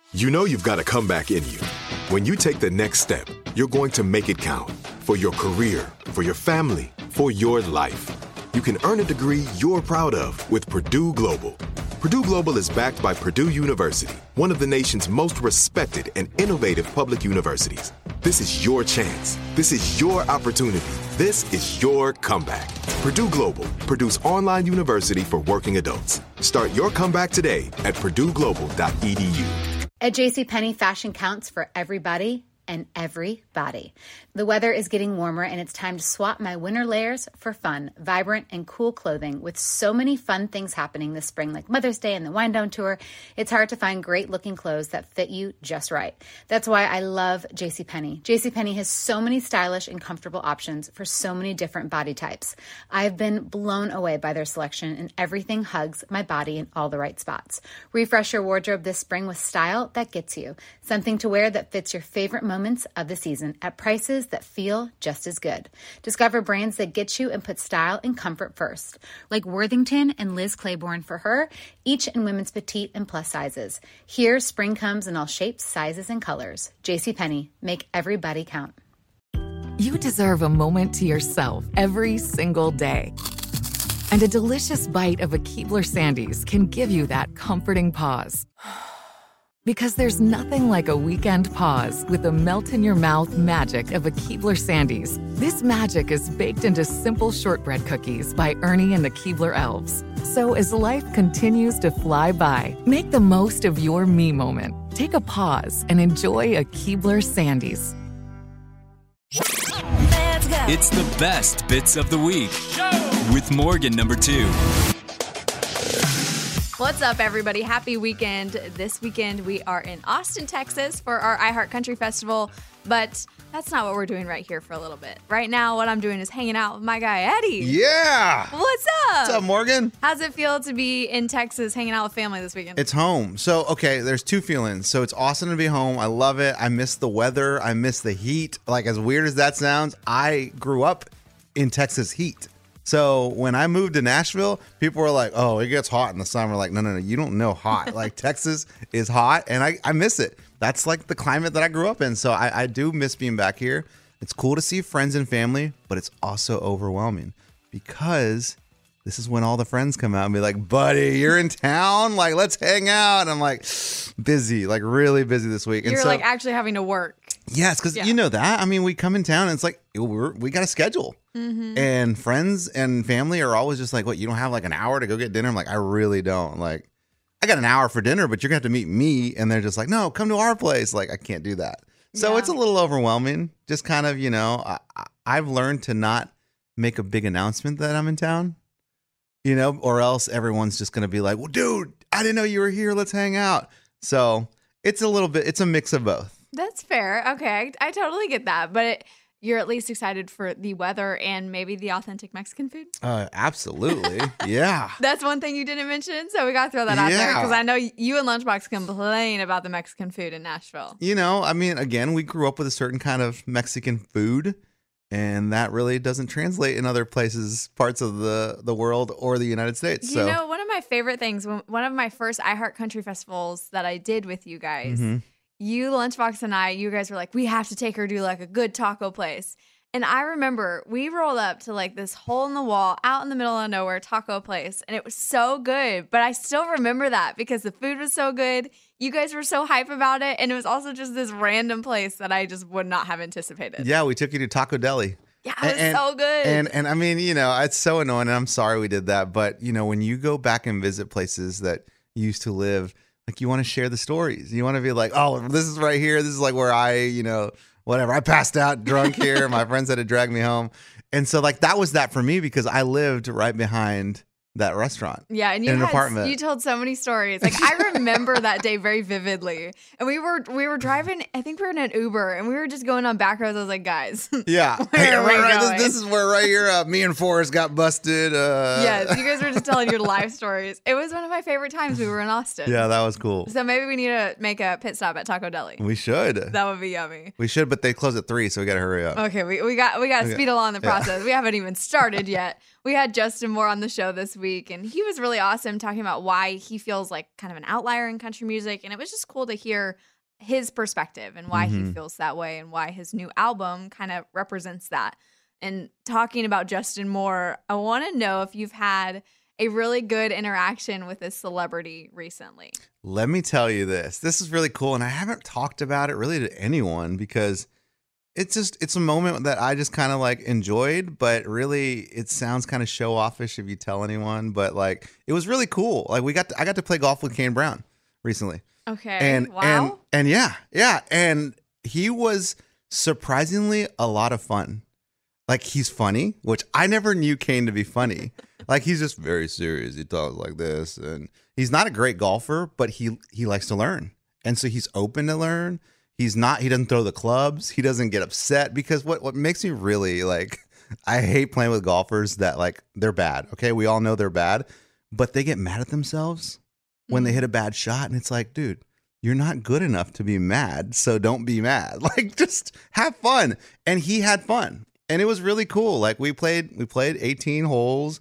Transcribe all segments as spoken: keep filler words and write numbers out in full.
You know you've got a comeback in you. When you take the next step, you're going to make it count for your career, for your family, for your life. You can earn a degree you're proud of with Purdue Global. Purdue Global is backed by Purdue University, one of the nation's most respected and innovative public universities. This is your chance. This is your opportunity. This is your comeback. Purdue Global, Purdue's online university for working adults. Start your comeback today at purdue global dot e d u. At JCPenney, fashion counts for everybody and everybody. The weather is getting warmer and it's time to swap my winter layers for fun, vibrant, and cool clothing. With so many fun things happening this spring, like Mother's Day and the Wind Down Tour, it's hard to find great looking clothes that fit you just right. That's why I love JCPenney. JCPenney has so many stylish and comfortable options for so many different body types. I've been blown away by their selection, and everything hugs my body in all the right spots. Refresh your wardrobe this spring with style that gets you. Something to wear that fits your favorite moments of the season at prices that feel just as good. Discover brands that get you and put style and comfort first, like Worthington and Liz Claiborne for her, each in women's petite and plus sizes. Here, spring comes in all shapes, sizes, and colors. JCPenney, make everybody count. You deserve a moment to yourself every single day. And a delicious bite of a Keebler Sandies can give you that comforting pause. Because there's nothing like a weekend pause with the melt-in-your-mouth magic of a Keebler Sandies. This magic is baked into simple shortbread cookies by Ernie and the Keebler Elves. So as life continues to fly by, make the most of your me moment. Take a pause and enjoy a Keebler Sandies. It's the best bits of the week with Morgan number two. What's up, everybody? Happy weekend. This weekend, we are in Austin, Texas for our iHeart Country Festival, but that's not what we're doing right here for a little bit. Right now, what I'm doing is hanging out with my guy, Eddie. Yeah. What's up? What's up, Morgan? How's it feel to be in Texas hanging out with family this weekend? It's home. So, okay, there's two feelings. So it's awesome to be home. I love it. I miss the weather. I miss the heat. Like, as weird as that sounds, I grew up in Texas heat. So when I moved to Nashville, people were like, oh, it gets hot in the summer. Like, no, no, no, you don't know hot. Like, Texas is hot, and I, I miss it. That's like the climate that I grew up in. So I, I do miss being back here. It's cool to see friends and family, but it's also overwhelming because this is when all the friends come out and be like, buddy, you're in town? Like, let's hang out. And I'm like, busy, like really busy this week. And You're so, like actually having to work. Yes, because Yeah. you know that. I mean, we come in town and it's like, we're, we got a schedule. Mm-hmm. And friends and family are always just like, what, you don't have like an hour to go get dinner? I'm like, I really don't. Like, I got an hour for dinner, but you're going to have to meet me. And they're just like, no, come to our place. Like, I can't do that. So Yeah. it's a little overwhelming. Just kind of, you know, I, I've learned to not make a big announcement that I'm in town, you know, or else everyone's just going to be like, well, dude, I didn't know you were here. Let's hang out. So it's a little bit, it's a mix of both. That's fair. Okay. I, I totally get that. But it, you're at least excited for the weather and maybe the authentic Mexican food? Uh, absolutely. Yeah. That's one thing you didn't mention. So we got to throw that out there Yeah. because I know you and Lunchbox complain about the Mexican food in Nashville. You know, I mean, again, we grew up with a certain kind of Mexican food, and that really doesn't translate in other places, parts of the, the world or the United States. You So, know, one of my favorite things, when- one of my first iHeart Country Festivals that I did with you guys, Mhm. you, Lunchbox, and I, you guys were like, we have to take her to like a good taco place. And I remember we rolled up to like this hole in the wall out in the middle of nowhere taco place. And it was so good. But I still remember that because the food was so good. You guys were so hype about it. And it was also just this random place that I just would not have anticipated. yeah, we took you to Taco Deli. Yeah, it was And- so good. And and I mean, you know, it's so annoying, and I'm sorry we did that. But, you know, when you go back and visit places that you used to live, like, you want to share the stories. You want to be like, oh, this is right here. This is like where I, you know, whatever. I passed out drunk here. My friends had to drag me home. And so, like, that was that for me because I lived right behind that restaurant. Yeah, and you in an had, apartment. you told so many stories. Like I remember that day very vividly. And we were we were driving. I think we were in an Uber, and we were just going on back roads. I was like, guys, Yeah. Where Hey, are right, we right. going? This, this is where right here, uh, me and Forrest got busted. Uh, yes, you guys were just telling your life stories. It was one of my favorite times we were in Austin. Yeah, that was cool. So maybe we need to make a pit stop at Taco Deli. We should. That would be yummy. We should, but they close at three, so we got to hurry up. Okay, we, we got we got to Okay. speed along the Yeah. process. We haven't even started yet. we had Justin Moore on the show this week, and he was really awesome talking about why he feels like kind of an outlier in country music. And it was just cool to hear his perspective and why Mm-hmm. he feels that way and why his new album kind of represents that. And talking about Justin Moore, I want to know if you've had a really good interaction with a celebrity recently. Let me tell you this. This is really cool. And I haven't talked about it really to anyone because it's just, it's a moment that I just kind of like enjoyed, but really it sounds kind of show offish if you tell anyone, but like, it was really cool. Like we got, to, I got to play golf with Kane Brown recently. Okay. And, wow. and, and yeah, yeah. And he was surprisingly a lot of fun. Like he's funny, which I never knew Kane to be funny. Like he's just very serious. He talks like this, and he's not a great golfer, but he he likes to learn, and so he's open to learn. He's not. He doesn't throw the clubs. He doesn't get upset because what what makes me really like, I hate playing with golfers that like they're bad. Okay, we all know they're bad, but they get mad at themselves when they hit a bad shot, and it's like, dude, you're not good enough to be mad, so don't be mad. Like just have fun, and he had fun. And it was really cool. Like we played, we played eighteen holes.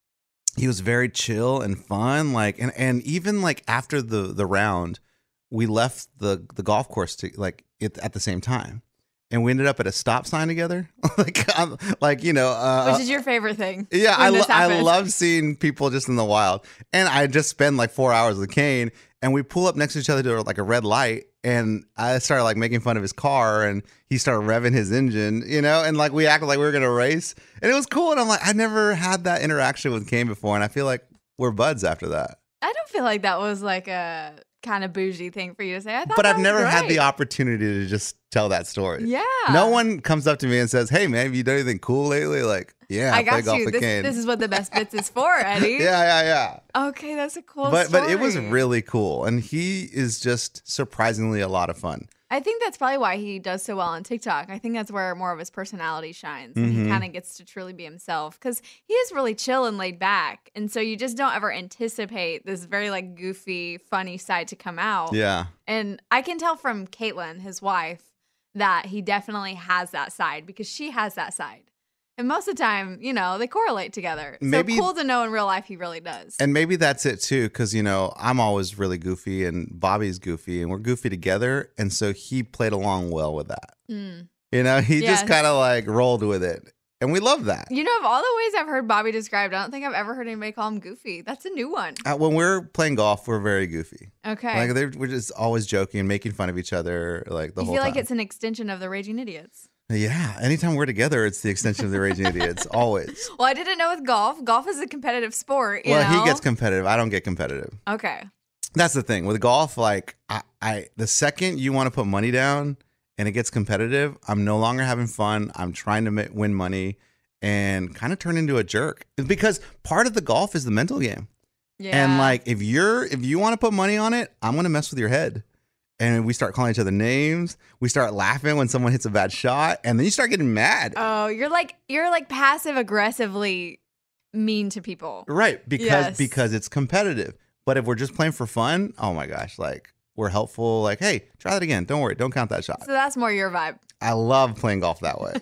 He was very chill and fun. Like, and, and even like after the, the round, we left the, the golf course to like it, at the same time. And we ended up at a stop sign together. like, I'm, like, you know, uh, which is your favorite thing? yeah, when I, this lo- I happens? love seeing people just in the wild. And I just spend like four hours with Kane, and we pull up next to each other to like a red light. And I started like making fun of his car, and he started revving his engine, you know, and like we acted like we were going to race, and it was cool. And I'm like, I never had that interaction with Kane before. And I feel like we're buds after that. I don't feel like that was like a kind of bougie thing for you to say. I thought But that I've was never had great. the opportunity to just tell that story. Yeah. No one comes up to me and says, hey, man, have you done anything cool lately? Like, yeah, I, I play got golf you. with This, Kane. this is what the best bits is for, Eddie. yeah, yeah, yeah. Okay, that's a cool But story. but it was really cool, and he is just surprisingly a lot of fun. I think that's probably why he does so well on TikTok. I think that's where more of his personality shines, and Mm-hmm. he kind of gets to truly be himself because he is really chill and laid back, and so you just don't ever anticipate this very like goofy, funny side to come out. Yeah. And I can tell from Caitlin, his wife, that he definitely has that side because she has that side. And most of the time, you know, they correlate together. So Maybe- cool to know in real life he really does. And maybe that's it too, because you know I'm always really goofy, and Bobby's goofy, and we're goofy together, and so he played along well with that. Mm. You know, he Yes. just kind of like rolled with it, and we love that. You know, of all the ways I've heard Bobby described, I don't think I've ever heard anybody call him goofy. That's a new one. Uh, when we're playing golf, we're very goofy. Okay. Like they're, we're just always joking and making fun of each other, like the you whole feel time. like it's an extension of the Raging Idiots. Yeah, anytime we're together, it's the extension of the Raging Idiots, always. Well, I didn't know with golf. Golf is a competitive sport. You Well, know? he gets competitive. I don't get competitive. Okay. That's the thing with golf. Like, I, I the second you want to put money down and it gets competitive, I'm no longer having fun. I'm trying to ma- win money and kind of turn into a jerk because part of the golf is the mental game. Yeah. And like, if you're if you want to put money on it, I'm gonna mess with your head. And we start calling each other names. We start laughing when someone hits a bad shot, and then you start getting mad. Oh, you're like you're like passive aggressively mean to people. Right, because Yes. because it's competitive. But if we're just playing for fun, oh my gosh, like we're helpful. Like, hey, try that again. Don't worry, don't count that shot. So that's more your vibe. I love playing golf that way.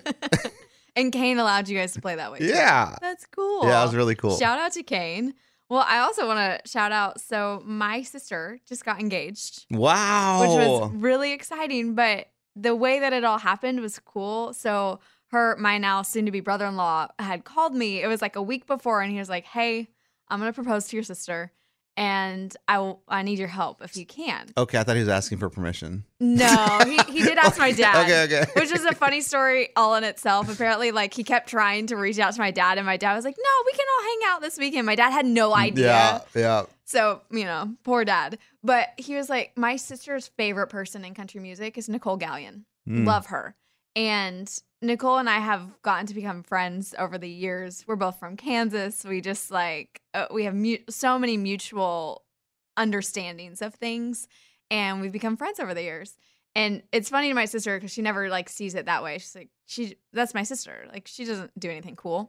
And Kane allowed you guys to play that way. too. Yeah. That's cool. Yeah, it was really cool. Shout out to Kane. Well, I also want to shout out. So my sister just got engaged, Wow. which was really exciting. But the way that it all happened was cool. So her, my now soon-to-be brother-in-law, had called me. It was like a week before, and he was like, "Hey, I'm gonna propose to your sister, and I w- I need your help if you can." Okay, I thought he was asking for permission. No, he, he did ask my dad. Okay, okay. Which is a funny story all in itself. Apparently, like he kept trying to reach out to my dad, and my dad was like, "No, we can all hang out this weekend." My dad had no idea. Yeah, yeah. So, you know, poor dad. But he was like, my sister's favorite person in country music is Nicole Gallion. Mm. Love her. And Nicole and I have gotten to become friends over the years. We're both from Kansas. We just like, uh, we have mu- so many mutual understandings of things. And we've become friends over the years. And it's funny to my sister because she never like sees it that way. She's like, she, that's my sister. Like, she doesn't do anything cool.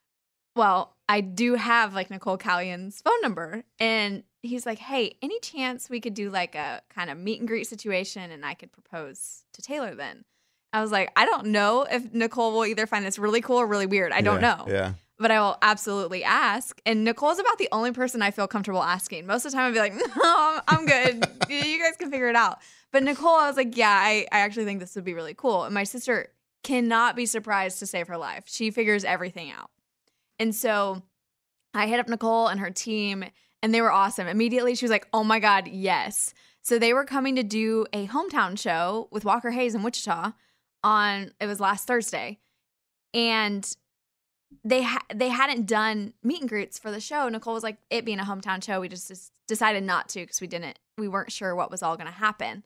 Well, I do have like Nicole Callion's phone number, and he's like, "Hey, any chance we could do like a kind of meet and greet situation, and I could propose to Taylor then?" I was like, "I don't know if Nicole will either find this really cool or really weird. I don't Yeah, know." Yeah. but I will absolutely ask. And Nicole's about the only person I feel comfortable asking. Most of the time I'd be like, no, I'm, I'm good. You guys can figure it out. But Nicole, I was like, yeah, I, I actually think this would be really cool. And my sister cannot be surprised to save her life. She figures everything out. And so I hit up Nicole and her team, and they were awesome. Immediately, she was like, oh my God, yes. So they were coming to do a hometown show with Walker Hayes in Wichita on, it was last Thursday. And they ha- they hadn't done meet and greets for the show. Nicole was like, it being a hometown show, we just, just decided not to because we didn't, we weren't sure what was all going to happen.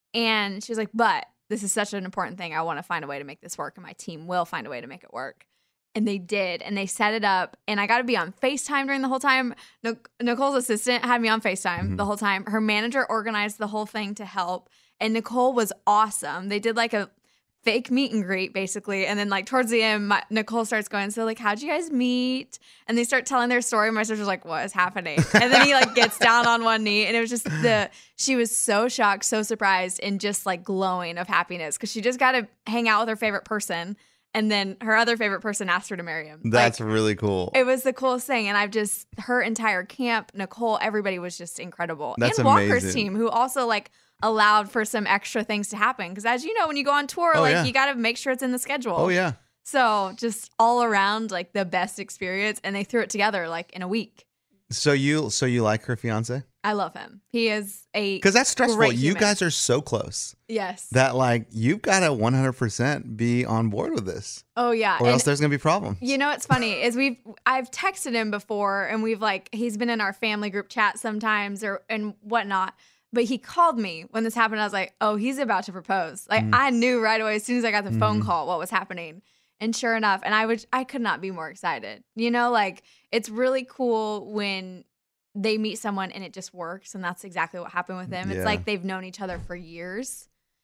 And she was like, but this is such an important thing. I want to find a way to make this work, and my team will find a way to make it work. And they did, and they set it up, and I got to be on FaceTime during the whole time. Nic- Nicole's assistant had me on FaceTime mm-hmm. the whole time. Her manager organized the whole thing to help, and Nicole was awesome. They did like a fake meet and greet, basically, and then like towards the end, my, Nicole starts going, so like, how'd you guys meet? And they start telling their story. My sister's like, what is happening? And then he like gets down on one knee, and it was just the, she was so shocked, so surprised, and just like glowing of happiness because she just got to hang out with her favorite person. And then her other favorite person asked her to marry him. That's like, really cool. It was the coolest thing. And I've just, her entire camp, Nicole, everybody was just incredible. That's and Walker's amazing. team, who also like allowed for some extra things to happen. Because as you know, when you go on tour, oh, like yeah. you got to make sure it's in the schedule. Oh, yeah. So just all around like the best experience. And they threw it together like in a week. So you, so you like her fiance? I love him. He is a Because that's stressful. great You human. guys are so close. Yes. That like you've got to one hundred percent be on board with this. Oh yeah. Or and else there's gonna be problems. You know what's funny is we've I've texted him before, and we've like he's been in our family group chat sometimes or and whatnot. But he called me when this happened. I was like, oh, he's about to propose. Like mm. I knew right away as soon as I got the mm. phone call what was happening. And sure enough, and I would I could not be more excited. You know, like it's really cool when they meet someone and it just works, and that's exactly what happened with them. Yeah. It's like they've known each other for years,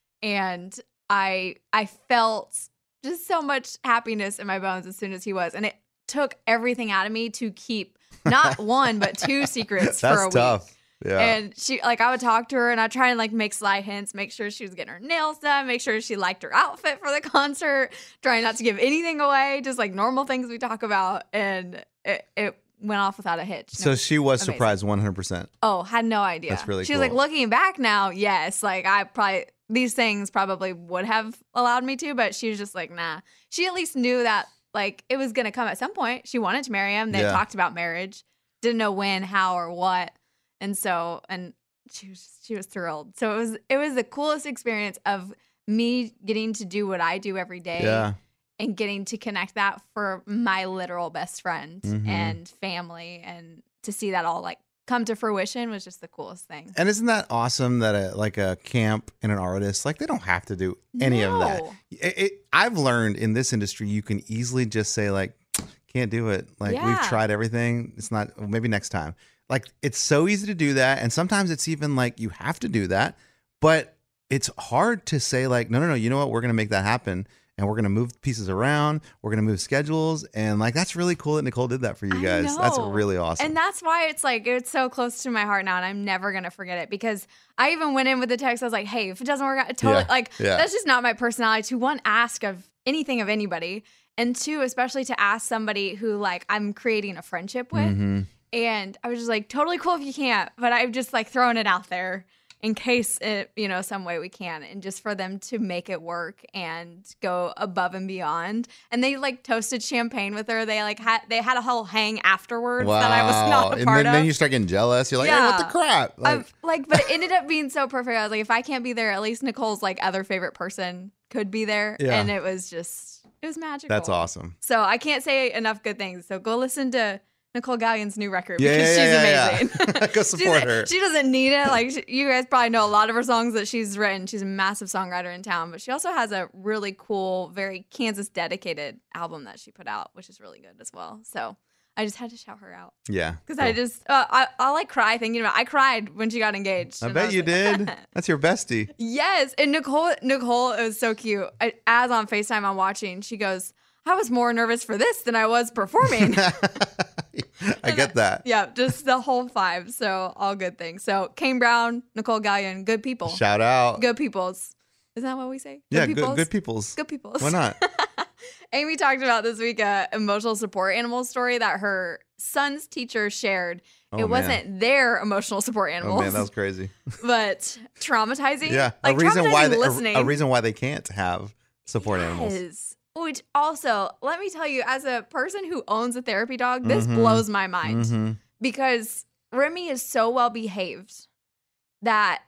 and I I felt just so much happiness in my bones as soon as he was, and it took everything out of me to keep not one but two secrets that's for a tough. week. Yeah. And she like I would talk to her and I'd try and like make sly hints, make sure she was getting her nails done, make sure she liked her outfit for the concert, trying not to give anything away, just like normal things we talk about, and it, it went off without a hitch. So was she was amazing. surprised one hundred percent. Oh, had no idea. That's really she cool. was like, looking back now, yes, like I probably, these things probably would have allowed me to, but she was just like, nah. She at least knew that like it was going to come at some point. She wanted to marry him. They Yeah. talked about marriage, didn't know when, how, or what. And so, and she was, she was thrilled. So it was, it was the coolest experience of me getting to do what I do every day. Yeah. And getting to connect that for my literal best friend Mhm. and family, and to see that all like come to fruition was just the coolest thing. And isn't that awesome that a like a camp and an artist, like they don't have to do any of that. No. It, it, I've learned in this industry, you can easily just say like, can't do it. Like we've Yeah. tried everything. It's not, maybe next time. Like it's so easy to do that. And sometimes it's even like you have to do that, but it's hard to say like, no, no, no, you know what? We're going to make that happen. And we're going to move pieces around. We're going to move schedules. And like, that's really cool that Nicole did that for you I guys. That's know. really awesome. And that's why it's like, it's so close to my heart now, and I'm never going to forget it, because I even went in with the text. I was like, hey, if it doesn't work out, totally, Yeah. like, Yeah. that's just not my personality to, one, ask of anything of anybody, and two, especially to ask somebody who like I'm creating a friendship with. Mm-hmm. And I was just like, totally cool if you can't, but I've just like thrown it out there in case it, you know, some way we can, and just for them to make it work and go above and beyond. And they like toasted champagne with her. They like had, they had a whole hang afterwards Wow. that I was not a and part then, of. then you start getting jealous. You're like, hey, what the Yeah. crap? Like, I've, like, but it ended up being so perfect. I was like, if I can't be there, at least Nicole's like other favorite person could be there. Yeah. And it was just, it was magical. that's awesome. So I can't say enough good things. So go listen to Nicole Gallion's new record, Yeah, because yeah, she's yeah, yeah, amazing. yeah. Go support She's- her. She doesn't need it. Like she, you guys probably know a lot of her songs that she's written. She's a massive songwriter in town, but she also has a really cool, very Kansas dedicated album that she put out, which is really good as well. So I just had to shout her out, Yeah. because cool. I just uh, I I like cry thinking about. I cried when she got engaged. I and bet was you like- did. That's your bestie. Yes, and Nicole Nicole it was so cute. I, as on FaceTime I'm watching, she goes, I was more nervous for this than I was performing. I get that. Yeah, just the whole five. So all good things. So Kane Brown, Nicole Gallion, good people. Shout out. Good peoples. Is that what we say? Good yeah, peoples? good, good peoples. Good peoples. Why not? Amy talked about this week a emotional support animal story that her son's teacher shared. Oh, it man. wasn't their emotional support animals. Oh man, that was crazy. But traumatizing. Yeah, like a reason why traumatizing they, listening. a, a reason why they can't have support animals. Yes. Which also, let me tell you, as a person who owns a therapy dog, this Mhm. blows my mind Mm-hmm. because Remy is so well behaved that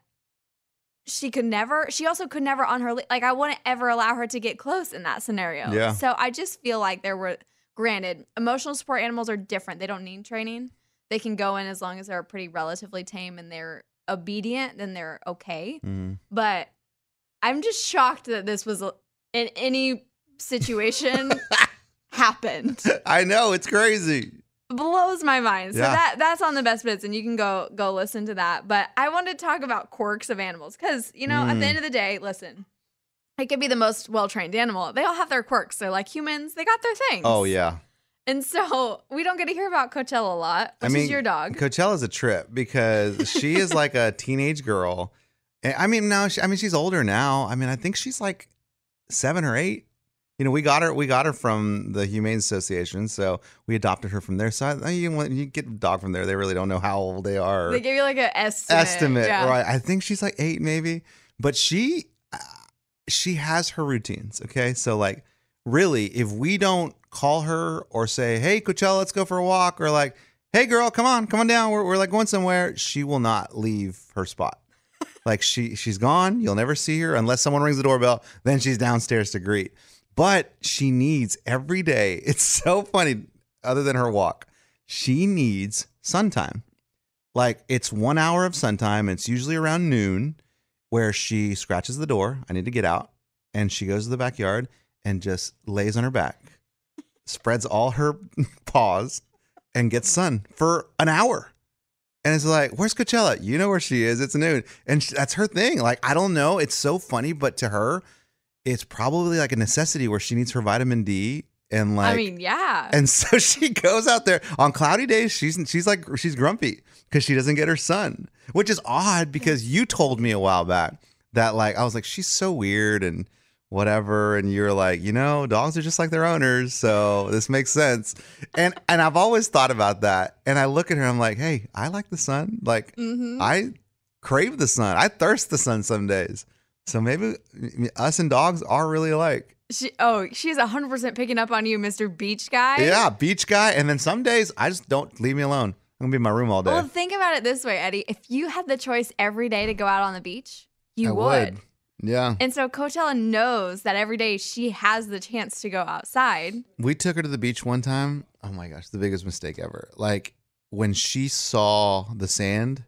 she could never, she also could never on her, li- like, I wouldn't ever allow her to get close in that scenario. Yeah. So I just feel like there were, granted, emotional support animals are different. They don't need training. They can go in as long as they're pretty relatively tame and they're obedient, then they're okay. Mm-hmm. But I'm just shocked that this was a- in any situation happened. I know, it's crazy. Blows my mind. So Yeah. that that's on the best bits, and you can go go listen to that. But I wanted to talk about quirks of animals because you know at Mm. the end of the day, listen, it could be the most well trained animal. They all have their quirks. They're like humans. They got their things. Oh yeah. And so we don't get to hear about Coachella a lot, which I mean, is your dog. Coachella's a trip because she is like a teenage girl. And, I mean, no, she, I mean she's older now. I mean, I think she's like seven or eight. You know, we got her. We got her from the Humane Association, so we adopted her from there. So I, you, want, you get a dog from there. They really don't know how old they are. They give you like an estimate. Estimate, Yeah. right? I think she's like eight, maybe. But she, uh, she has her routines. Okay, so like, really, if we don't call her or say, "Hey, Coachella, let's go for a walk," or like, "Hey, girl, come on, come on down. We're we're like going somewhere," she will not leave her spot. Like she she's gone. You'll never see her unless someone rings the doorbell. Then she's downstairs to greet. But she needs every day. It's so funny. Other than her walk, she needs sun time. Like it's one hour of sun time. It's usually around noon, where she scratches the door. I need to get out, and she goes to the backyard and just lays on her back, spreads all her paws, and gets sun for an hour. And it's like, where's Coachella? You know where she is. It's noon. And she, that's her thing. Like, I don't know. It's so funny. But to her, it's probably like a necessity where she needs her vitamin D. And like, I mean, yeah. and so she goes out there on cloudy days. She's she's like, she's grumpy because she doesn't get her sun, which is odd because you told me a while back that like, I was like, she's so weird and whatever. And you're like, you know, dogs are just like their owners. So this makes sense. And and I've always thought about that. And I look at her, I'm like, hey, I like the sun. Like Mhm. I crave the sun. I thirst the sun some days. So maybe us and dogs are really alike. She, oh, she's one hundred percent picking up on you, Mister Beach Guy. Yeah, beach guy. And then some days I just don't leave me alone. I'm gonna be in my room all day. Well, think about it this way, Eddie. If you had the choice every day to go out on the beach, you I would. Yeah. And so Coachella knows that every day she has the chance to go outside. We took her to the beach one time. Oh my gosh, the biggest mistake ever. Like when she saw the sand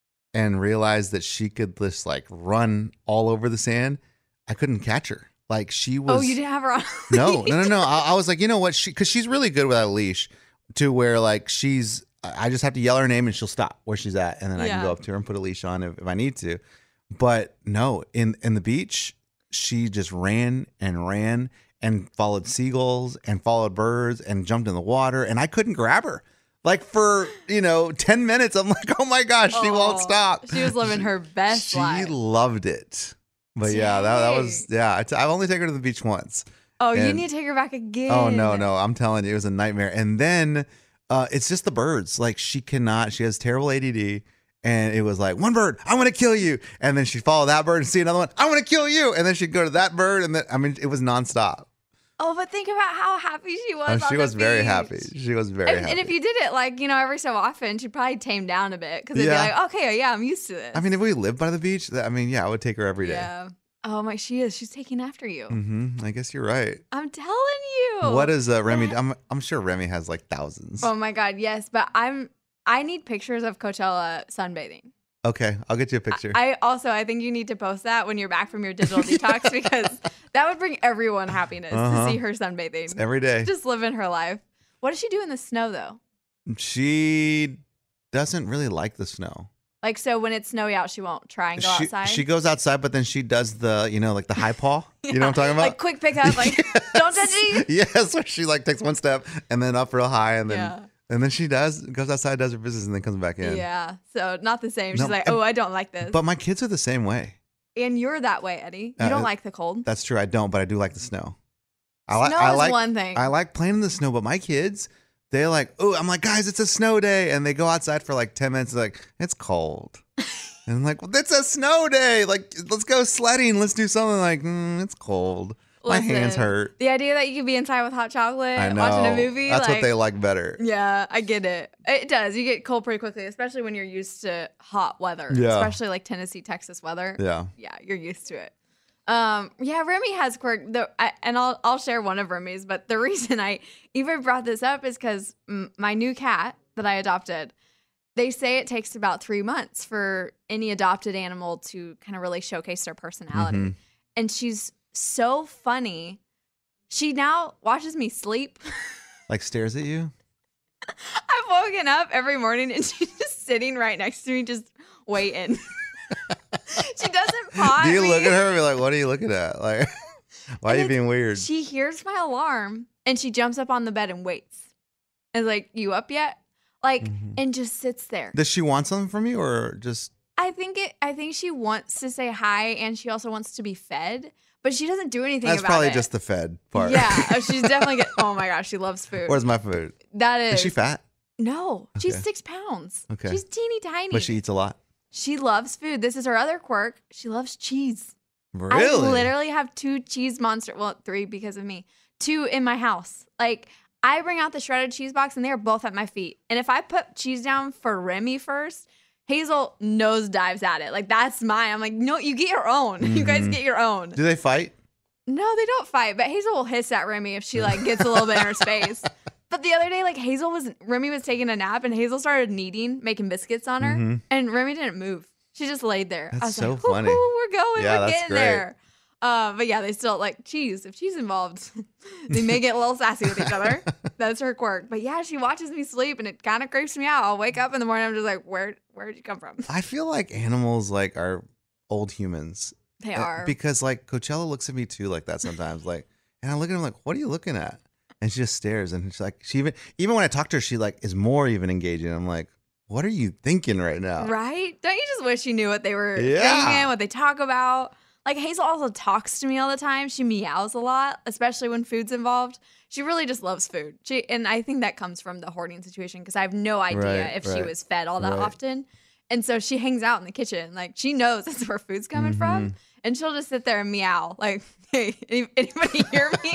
and realized that she could just like run all over the sand, I couldn't catch her. Like she was. Oh, you didn't have her on. No, no, no, no. I, I was like, you know what? She, because she's really good without a leash, to where like she's. I just have to yell her name and she'll stop where she's at, and then I can Yeah. go up to her and put a leash on if, if I need to. But no, in in the beach, she just ran and ran and followed seagulls and followed birds and jumped in the water, and I couldn't grab her. Like for you know ten minutes, I'm like, oh my gosh, she won't Oh, stop. She was living her best She life. loved it. But yeah, that, that was yeah. I t- I've only taken her to the beach once. Oh, you and- need to take her back again. Oh no, no, I'm telling you, it was a nightmare. And then uh, it's just the birds. Like she cannot. She has terrible A D D. And it was like, one bird, I want to kill you. And then she'd follow that bird and see another one, I want to kill you. And then she'd go to that bird. And then, I mean, it was nonstop. Oh, but think about how happy she was. Oh, on she the was very beach. happy. She was very And, happy. and if you did it like, you know, every so often, she'd probably tame down a bit because they'd Yeah. be like, okay, yeah, I'm used to this. I mean, if we lived by the beach, that- I mean, yeah, I would take her every day. yeah. Oh my, she is. She's taking after you. Mm-hmm. I guess you're right. I'm telling you. What is uh, Remy? I'm, I'm sure Remy has like thousands. Oh my God, yes. But I'm, I need pictures of Coachella sunbathing. Okay, I'll get you a picture. I also, I think you need to post that when you're back from your digital detox because that would bring everyone happiness Uh-huh. to see her sunbathing. every day. Just living her life. What does she do in the snow though? She doesn't really like the snow. Like, so when it's snowy out, she won't try and go She, outside? she goes outside, but then she does the, you know, like the high paw. You know what I'm talking about? Like, quick pickup, like, don't touch me. Yes, where she like takes one step and then up real high, and then Yeah. and then she does goes outside, does her business, and then comes back in. Yeah. So, not the same. She's No, like, and- oh, I don't like this. But my kids are the same way. And you're that way, Eddie. You Uh, don't like the cold. That's true. I don't, but I do like the snow. I like. Snow I is like one thing. I like playing in the snow, but my kids, they're like, oh, I'm like, guys, it's a snow day, and they go outside for like ten minutes. Like, it's cold, and I'm like, well, it's a snow day. Like, let's go sledding. Let's do something. Like, mm, it's cold. My Listen, hands hurt. The idea that you can be inside with hot chocolate, I know. watching a movie. That's like, what they like better. Yeah, I get it. It does. You get cold pretty quickly, especially when you're used to hot weather, Yeah. especially like Tennessee, Texas weather. Yeah. Yeah, you're used to it. Um, yeah, Remy has quirk, the, I, and I'll I'll share one of Remy's. But the reason I even brought this up is because m- my new cat that I adopted, they say it takes about three months for any adopted animal to kind of really showcase their personality. Mhm. And she's so funny. She now watches me sleep. Like stares at you. I've woken up every morning and she's just sitting right next to me, just waiting. She doesn't paw Do you at me. look at her and be like, what are you looking at? Like, why are And you it's- being weird? She hears my alarm and she jumps up on the bed and waits. And is like, you up yet? Like, Mhm. and just sits there. Does she want something from you, or just? I think it. I think she wants to say hi and she also wants to be fed, but she doesn't do anything That's about probably it. just the fed part. Yeah, oh, she's definitely get. Oh my gosh, she loves food. Where's my food? That is. Is she fat? No, she's Okay. six pounds. Okay. She's teeny tiny. But she eats a lot. She loves food. This is her other quirk. She loves cheese. Really? I literally have two cheese monster. Well, three because of me. Two in my house. Like, I bring out the shredded cheese box and they're both at my feet. And if I put cheese down for Remy first, Hazel nose dives at it. Like, that's mine. I'm like, no, you get your own. You guys Mhm. get your own. Do they fight? No, they don't fight. But Hazel will hiss at Remy if she like gets a little bit in her space. But the other day, like Hazel was Remy was taking a nap and Hazel started kneading, making biscuits on her, Mhm. and Remy didn't move. She just laid there. That's I was so like, funny. "Woo-hoo, we're going, Yeah, we're that's getting great. there. Uh, but yeah, they still like cheese. If cheese involved, they may get a little sassy with each other. That's her quirk. But yeah, she watches me sleep and it kind of creeps me out. I'll wake up in the morning. I'm just like, where, where'd you come from? I feel like animals like are old humans. They Uh, are. because like Coachella looks at me too like that sometimes. Like, and I look at him like, what are you looking at? And she just stares, and she's like, she even even when I talk to her, she like is more even engaging. I'm like, what are you thinking right now? Right? Don't you just wish you knew what they were Yeah. thinking, what they talk about? Like Hazel also talks to me all the time. She meows a lot, especially when food's involved. She really just loves food. She and I think that comes from the hoarding situation because I have no idea Right, if she right, was fed all that right. often. And so she hangs out in the kitchen. Like she knows that's where food's coming from. And she'll just sit there and meow. Like, hey, any- anybody hear me?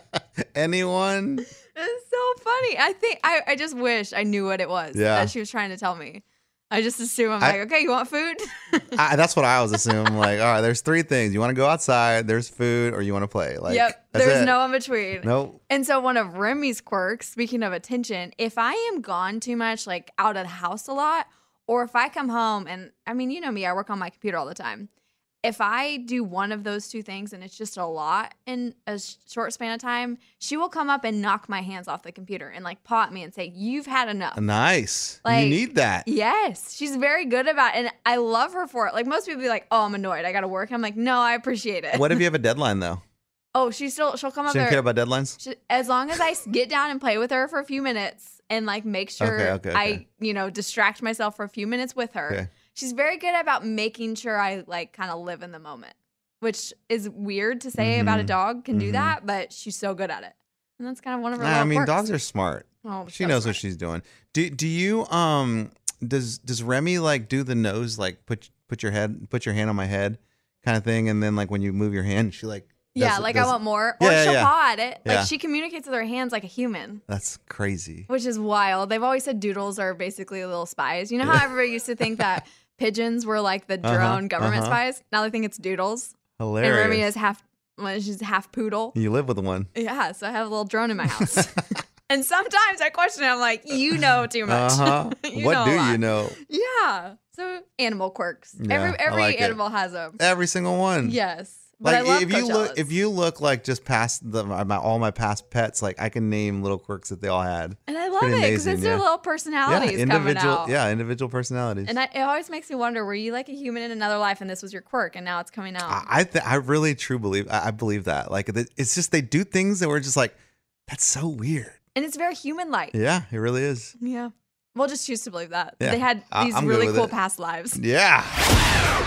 Anyone? It's so funny. I think I, I just wish I knew what it was Yeah. that she was trying to tell me. I just assume I'm I- like, okay, you want food? I, that's what I always assume. Like, all right, there's three things: you want to go outside, there's food, or you want to play. Like, yep. that's There's it. no in between. Nope. And so one of Remy's quirks, speaking of attention, if I am gone too much, like out of the house a lot, or if I come home and I mean, you know me, I work on my computer all the time. If I do one of those two things and it's just a lot in a sh- short span of time, she will come up and knock my hands off the computer and like paw at me and say, "You've had enough." Nice. Like, you need that. Yes, she's very good about it. And I love her for it. Like most people be like, "Oh, I'm annoyed. I got to work." I'm like, "No, I appreciate it." What if you have a deadline though? Oh, she still she'll come up She doesn't there. care about deadlines. She- as long as I s- get down and play with her for a few minutes and like make sure Okay, okay, I, okay. you know, distract myself for a few minutes with her. Okay. She's very good about making sure I like kind of live in the moment, which is weird to say about a Mhm. dog can do Mhm. that, but she's so good at it. And that's kind of one of her Nah, little I mean, quirks. dogs are smart. Oh, She so knows smart. what she's doing. Do do you um does does Remy like do the nose like put put your head put your hand on my head kind of thing, and then like when you move your hand, she like Yeah, does- like does- I want more. Yeah, Or yeah, she'll yeah. paw at it. Like Yeah. she communicates with her hands like a human. That's crazy. Which is wild. They've always said doodles are basically little spies. You know how everybody used to think that pigeons were like the Uh-huh, drone government uh-huh. spies? Now they think it's doodles. Hilarious. And Remy is half, well, she's half poodle. You live with one. Yeah, so I have a little drone in my house. And sometimes I question it. I'm like, you know too much. Uh-huh. You What know a do you lot. know? Yeah. So animal quirks. Yeah, every I every like it. animal has them. Every single one. Yes. But Like I love if you look Coachellas. if you look like just past the my, all my past pets, like I can name little quirks that they all had. And I love Pretty it because amazing, it's their yeah. little Yeah, personalities coming individual out. yeah, individual personalities. And I, it always makes me wonder, were you like a human in another life and this was your quirk and now it's coming out? I I, th- I really true believe I, I believe that. Like it- it's just they do things that we're just like, that's so weird. and it's very human-like. Yeah, it really is. Yeah. We'll just choose to believe that. Yeah, They had I- these I'm good really with cool it. past lives. Yeah.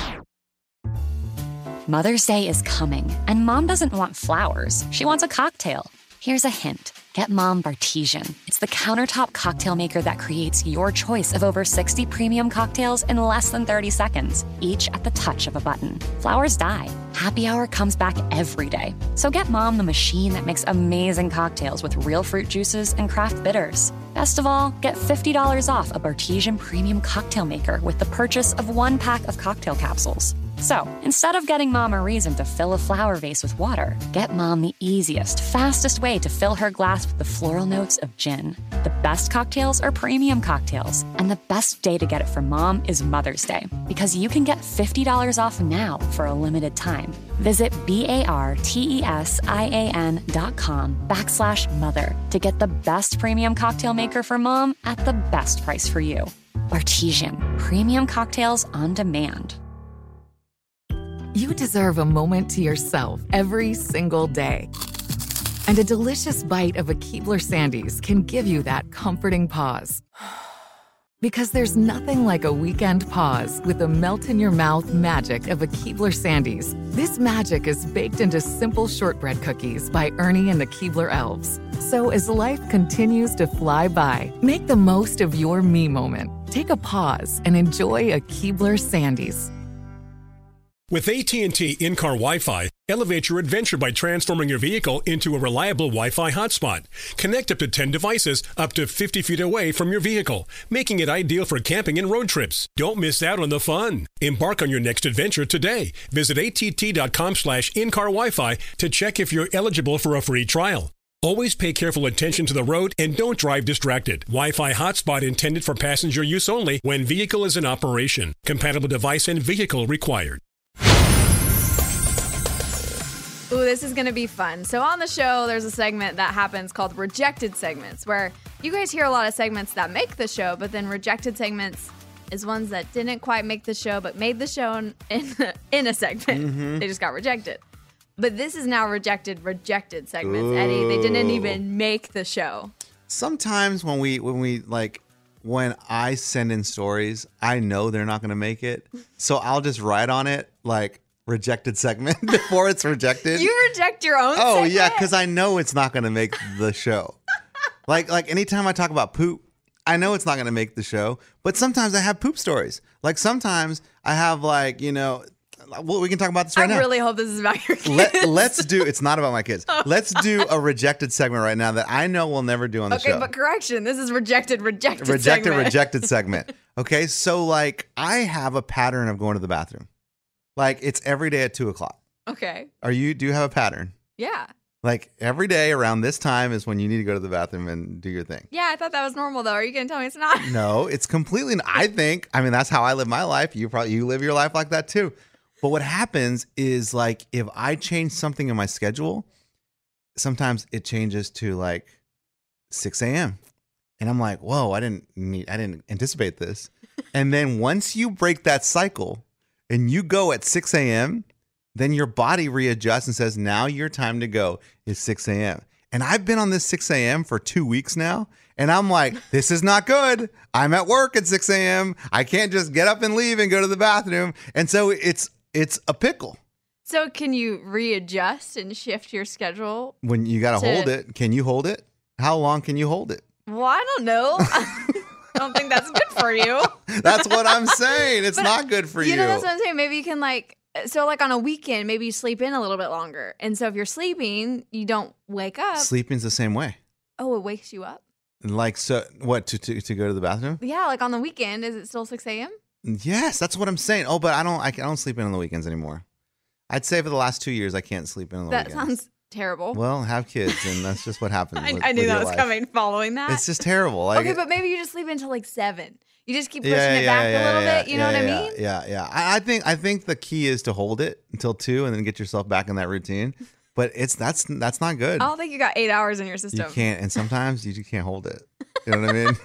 Mother's Day is coming, and Mom doesn't want flowers. She wants a cocktail. Here's a hint. Get Mom Bartesian. It's the countertop cocktail maker that creates your choice of over sixty premium cocktails in less than thirty seconds, each at the touch of a button. Flowers die. Happy hour comes back every day. So get Mom the machine that makes amazing cocktails with real fruit juices and craft bitters. Best of all, get fifty dollars off a Bartesian premium cocktail maker with the purchase of one pack of cocktail capsules. So, instead of getting Mom a reason to fill a flower vase with water, get Mom the easiest, fastest way to fill her glass with the floral notes of gin. The best cocktails are premium cocktails, and the best day to get it for Mom is Mother's Day, because you can get fifty dollars off now for a limited time. Visit B-A-R-T-E-S-I-A-N dot com backslash mother to get the best premium cocktail maker for Mom at the best price for you. Bartesian, premium cocktails on demand. You deserve a moment to yourself every single day. And a delicious bite of a Keebler Sandies can give you that comforting pause. Because there's nothing like a weekend pause with the melt-in-your-mouth magic of a Keebler Sandies. This magic is baked into simple shortbread cookies by Ernie and the Keebler Elves. So as life continues to fly by, make the most of your me moment. Take a pause and enjoy a Keebler Sandies. With A T and T in-car Wi-Fi, elevate your adventure by transforming your vehicle into a reliable Wi-Fi hotspot. Connect up to ten devices up to fifty feet away from your vehicle, making it ideal for camping and road trips. Don't miss out on the fun. Embark on your next adventure today. Visit att.com slash in-car Wi-Fi to check if you're eligible for a free trial. Always pay careful attention to the road and don't drive distracted. Wi-Fi hotspot intended for passenger use only when vehicle is in operation. Compatible device and vehicle required. Ooh, this is going to be fun. So on the show, there's a segment that happens called Rejected Segments, where you guys hear a lot of segments that make the show, but then Rejected Segments is ones that didn't quite make the show, but made the show in, in a segment. Mm-hmm. They just got rejected. But this is now Rejected Rejected Segments, Ooh. Eddie. They didn't even make the show. Sometimes when we, when we like... when I send in stories, I know they're not going to make it. So I'll just write on it like rejected segment before it's rejected. You reject your own Oh, segment? yeah, because I know it's not going to make the show. like like anytime I talk about poop, I know it's not going to make the show. But sometimes I have poop stories. Like sometimes I have like, you know... Well, we can talk about this right I now. I really hope this is about your kids. Let, let's do, it's not about my kids. Oh, let's do a rejected segment right now that I know we'll never do on the okay, show. Okay, but correction, this is rejected, rejected Rejected, segment. rejected segment. Okay, so like I have a pattern of going to the bathroom. Like it's every day at two o'clock. Okay. Are you, do you have a pattern? Yeah. Like every day around this time is when you need to go to the bathroom and do your thing. Yeah, I thought that was normal though. Are you going to tell me it's not? No, it's completely, I think, I mean, that's how I live my life. You probably, you live your life like that too. But what happens is like if I change something in my schedule, sometimes it changes to like six a.m. And I'm like, whoa, I didn't need, I didn't anticipate this. And then once you break that cycle and you go at six a.m., then your body readjusts and says, now your time to go is six a.m. And I've been on this six a.m. for two weeks now. And I'm like, this is not good. I'm at work at six a.m. I can't just get up and leave and go to the bathroom. And so it's, It's a pickle. So can you readjust and shift your schedule? When you got to to... hold it, can you hold it? How long can you hold it? Well, I don't know. I don't think that's good for you. That's what I'm saying. It's but, not good for you. You know, that's what I'm saying. Maybe you can like, so like on a weekend, maybe you sleep in a little bit longer. And so if you're sleeping, you don't wake up. Sleeping's the same way. Oh, it wakes you up? Like, so what, to, to, to go to the bathroom? Yeah, like on the weekend, is it still six a.m.? Yes, that's what I'm saying. Oh, but I don't I don't sleep in on the weekends anymore. I'd say for the last two years, I can't sleep in on the that weekends. That sounds terrible. Well, have kids, and that's just what happens. I, with, I knew with that your was life. coming following that. It's just terrible. Like, okay, but maybe you just sleep until like seven. You just keep pushing yeah, it yeah, back yeah, a little yeah, bit. You yeah, know what yeah, I mean? Yeah, yeah. I, I think I think the key is to hold it until two, and then get yourself back in that routine. But it's that's that's not good. I don't think you got eight hours in your system. You can't, and sometimes you just can't hold it. You know what I mean?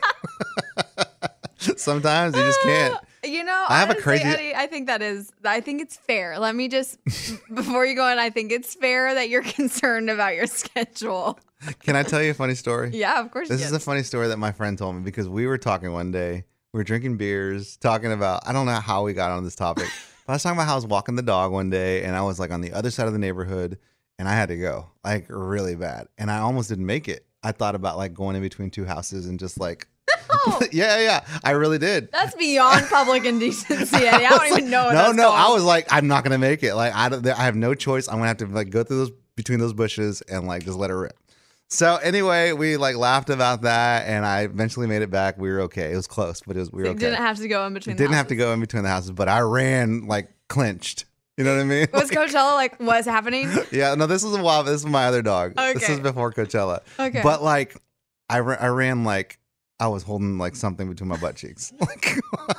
Sometimes you just can't. You know, I have honestly, a crazy. Eddie, I think that is. I think it's fair. Let me just before you go in. I think it's fair that you're concerned about your schedule. Can I tell you a funny story? Yeah, of course. This you is can. a funny story that my friend told me because we were talking one day. We were drinking beers, talking about. I don't know how we got on this topic, but I was talking about how I was walking the dog one day, and I was like on the other side of the neighborhood, and I had to go like really bad, and I almost didn't make it. I thought about like going in between two houses and just like, No. yeah, yeah, I really did. That's beyond public indecency, Eddie. I don't even know what No, that's no, called. I was like, I'm not gonna make it. Like, I don't, I have no choice. I'm gonna have to like go through those between those bushes and like just let it rip. So anyway, we like laughed about that, and I eventually made it back. We were okay. It was close, but it was we were So you okay. didn't have to go in between. Didn't the have to houses. go in between the houses, but I ran like clinched. You know what I mean? Was Coachella like what's happening? Yeah, no, this was a while. This is my other dog. This Okay. was before Coachella. Okay. But like, I, ra- I ran like I was holding like something between my butt cheeks, like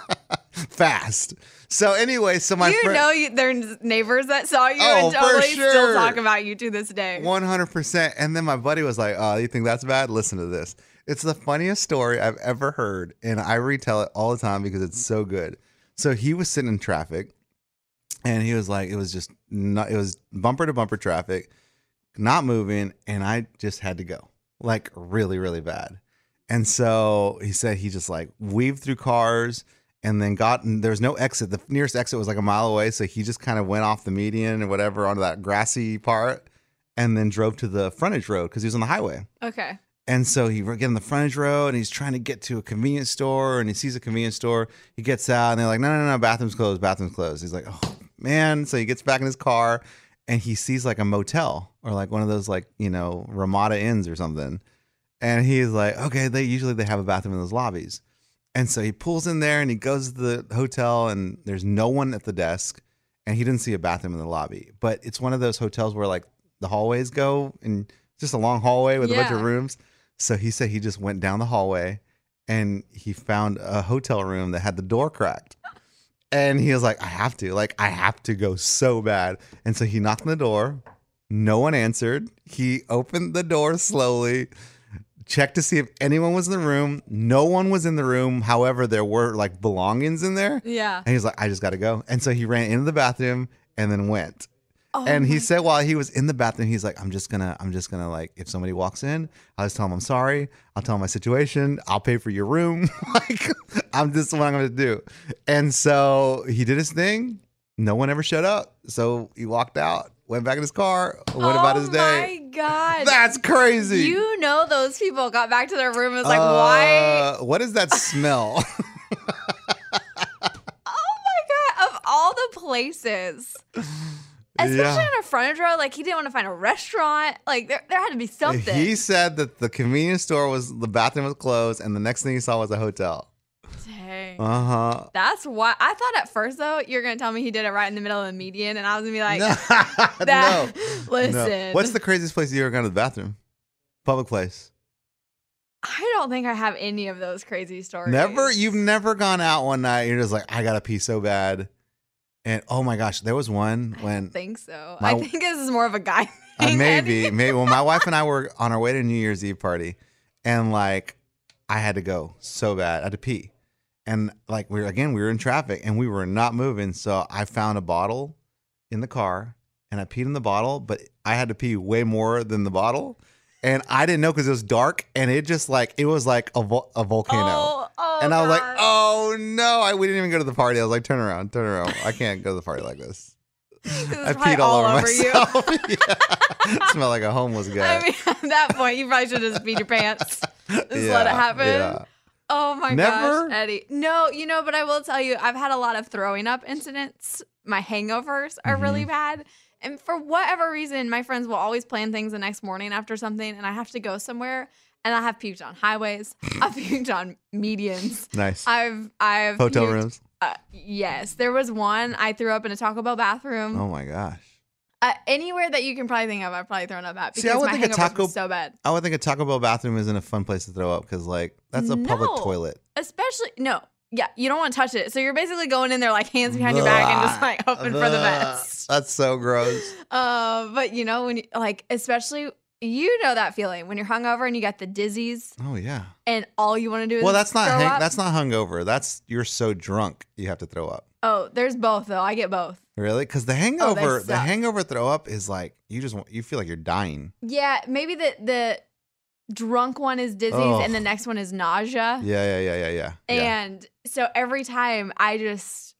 fast. So anyway, so my you friend, know you, there's neighbors that saw you Oh, and totally for still sure. talk about you to this day. one hundred percent. And then my buddy was like, "Oh, you think that's bad? Listen to this. It's the funniest story I've ever heard, and I retell it all the time because it's so good." So he was sitting in traffic, and he was like, "It was just not, it was bumper to bumper traffic, not moving, and I just had to go, like really, really bad." And so he said he just like weaved through cars and then got, and there's no exit. The nearest exit was like a mile away. So he just kind of went off the median or whatever onto that grassy part and then drove to the frontage road because he was on the highway. Okay. And so he get on the frontage road and he's trying to get to a convenience store and he sees a convenience store. He gets out and they're like, no, no, no, bathroom's closed, bathroom's closed. He's like, oh man. So he gets back in his car and he sees like a motel or like one of those like, you know, Ramada Inns or something. And he's like, okay, they usually they have a bathroom in those lobbies. And so he pulls in there and he goes to the hotel and there's no one at the desk and he didn't see a bathroom in the lobby. But it's one of those hotels where like the hallways go and it's just a long hallway with a bunch of Yeah. rooms. So he said he just went down the hallway and he found a hotel room that had the door cracked. And he was like, I have to, like, I have to go so bad. And so he knocked on the door. No one answered. He opened the door slowly, checked to see if anyone was in the room. No one was in the room. However, there were like belongings in there. Yeah. And he's like, I just got to go. And so he ran into the bathroom and then went. Oh and he my- said while he was in the bathroom, he's like, I'm just gonna, I'm just gonna like, if somebody walks in, I'll just tell them I'm sorry. I'll tell them my situation. I'll pay for your room. Like, I'm just what I'm gonna do. And so he did his thing. No one ever showed up. So he walked out, went back in his car, went about his day. Oh my God. That's crazy. You know those people got back to their room and was like, why? Uh, what is that smell? Oh my God. Of all the places. Especially Yeah. on a frontage road, like he didn't want to find a restaurant. Like there, there had to be something. He said that the convenience store was, the bathroom was closed, and the next thing he saw was a hotel. Dang. Uh huh. That's why I thought at first though you were gonna tell me he did it right in the middle of the median, and I was gonna be like, no. that, no. listen. What's the craziest place you ever gone to the bathroom? Public place. I don't think I have any of those crazy stories. Never? You've never gone out one night, you're just like, I gotta pee so bad. And oh my gosh, there was one I when don't think so. my- I think this is more of a guy uh, thing. maybe, maybe. Well, my wife and I were on our way to a New Year's Eve party, and like, I had to go so bad. I had to pee, and like we were again, we were in traffic, and we were not moving. So I found a bottle in the car, and I peed in the bottle, but I had to pee way more than the bottle, and I didn't know because it was dark, and it just like it was like a, vo- a volcano. Oh, oh, And I was like, God. oh no, I, we didn't even go to the party. I was like, turn around, turn around. I can't go to the party like this. This is I probably peed all, over, you. myself. Yeah. Smell like a homeless guy. I mean, at that point, you probably should just beat your pants. Just let it Yeah, happen. yeah. Oh my Never? gosh, Eddie. No, you know, but I will tell you, I've had a lot of throwing up incidents. My hangovers are Mm-hmm. really bad. And for whatever reason, my friends will always plan things the next morning after something, and I have to go somewhere. And I have puked on highways. I've puked on medians. Nice. I've I've Hotel puked- rooms. Uh, yes, there was one I threw up in a Taco Bell bathroom. Oh my gosh. Uh, anywhere that you can probably think of, I've probably thrown up at because See, I would my think a hangovers Taco- were so bad. I would think a Taco Bell bathroom isn't a fun place to throw up because like that's a public No. toilet. Especially no, yeah, you don't want to touch it. So you're basically going in there like hands behind your back and just like hoping for the best. That's so gross. Uh, but you know when you, like especially you know that feeling when you're hungover and you got the dizzies Oh yeah. and all you want to do is Well, that's not throw hang- up. that's not hungover. That's you're so drunk you have to throw up. Oh, there's both though. I get both. Really? Because the Oh, they hangover, the suck. hangover throw up is like you just want, you feel like you're dying. Yeah, maybe the the drunk one is dizzies Ugh. and the next one is nausea. Yeah, yeah, yeah, yeah, yeah. yeah. And so every time I just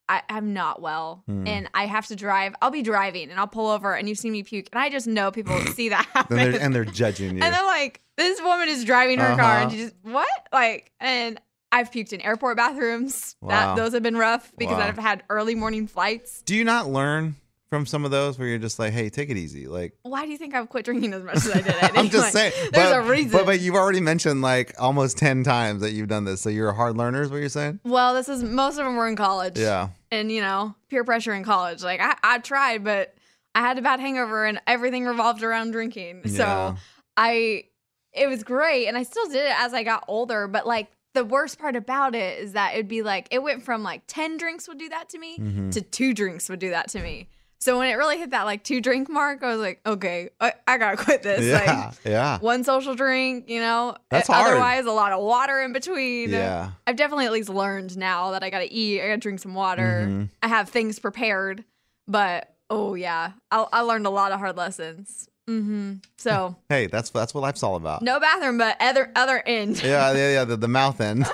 I, I'm not well Hmm. and I have to drive. I'll be driving and I'll pull over and you see me puke. And I just know people see that happen. And they're, and they're judging you. And they're like, this woman is driving her car and Uh-huh. she just, what? Like, and I've puked in airport bathrooms. Wow. That Those have been rough because Wow. I've had early morning flights. Do you not learn from some of those where you're just like, hey, take it easy? Like, Why do you think I've quit drinking as much as I did? Eddie? I'm just Like, saying. There's but, a reason. But, but you've already mentioned like almost ten times that you've done this. So you're a hard learner is what you're saying? Well, this is, most of them were in college. Yeah. And, you know, peer pressure in college. Like, I, I tried, but I had a bad hangover and everything revolved around drinking. Yeah. So I, it was great. And I still did it as I got older. But, like, the worst part about it is that it'd be like, it went from like ten drinks would do that to me Mhm. to two drinks would do that to me. So when it really hit that like two drink mark, I was like, okay, I, I gotta quit this. Yeah. Like, yeah. one social drink, you know, That's Uh, hard. otherwise a lot of water in between. Yeah. I've definitely at least learned now that I gotta eat, I gotta drink some water. Mhm. I have things prepared, but oh yeah, I, I learned a lot of hard lessons. Mm-hmm. So Hey, that's that's what life's all about. no bathroom, but other other end. Yeah, yeah, yeah. The, the mouth end.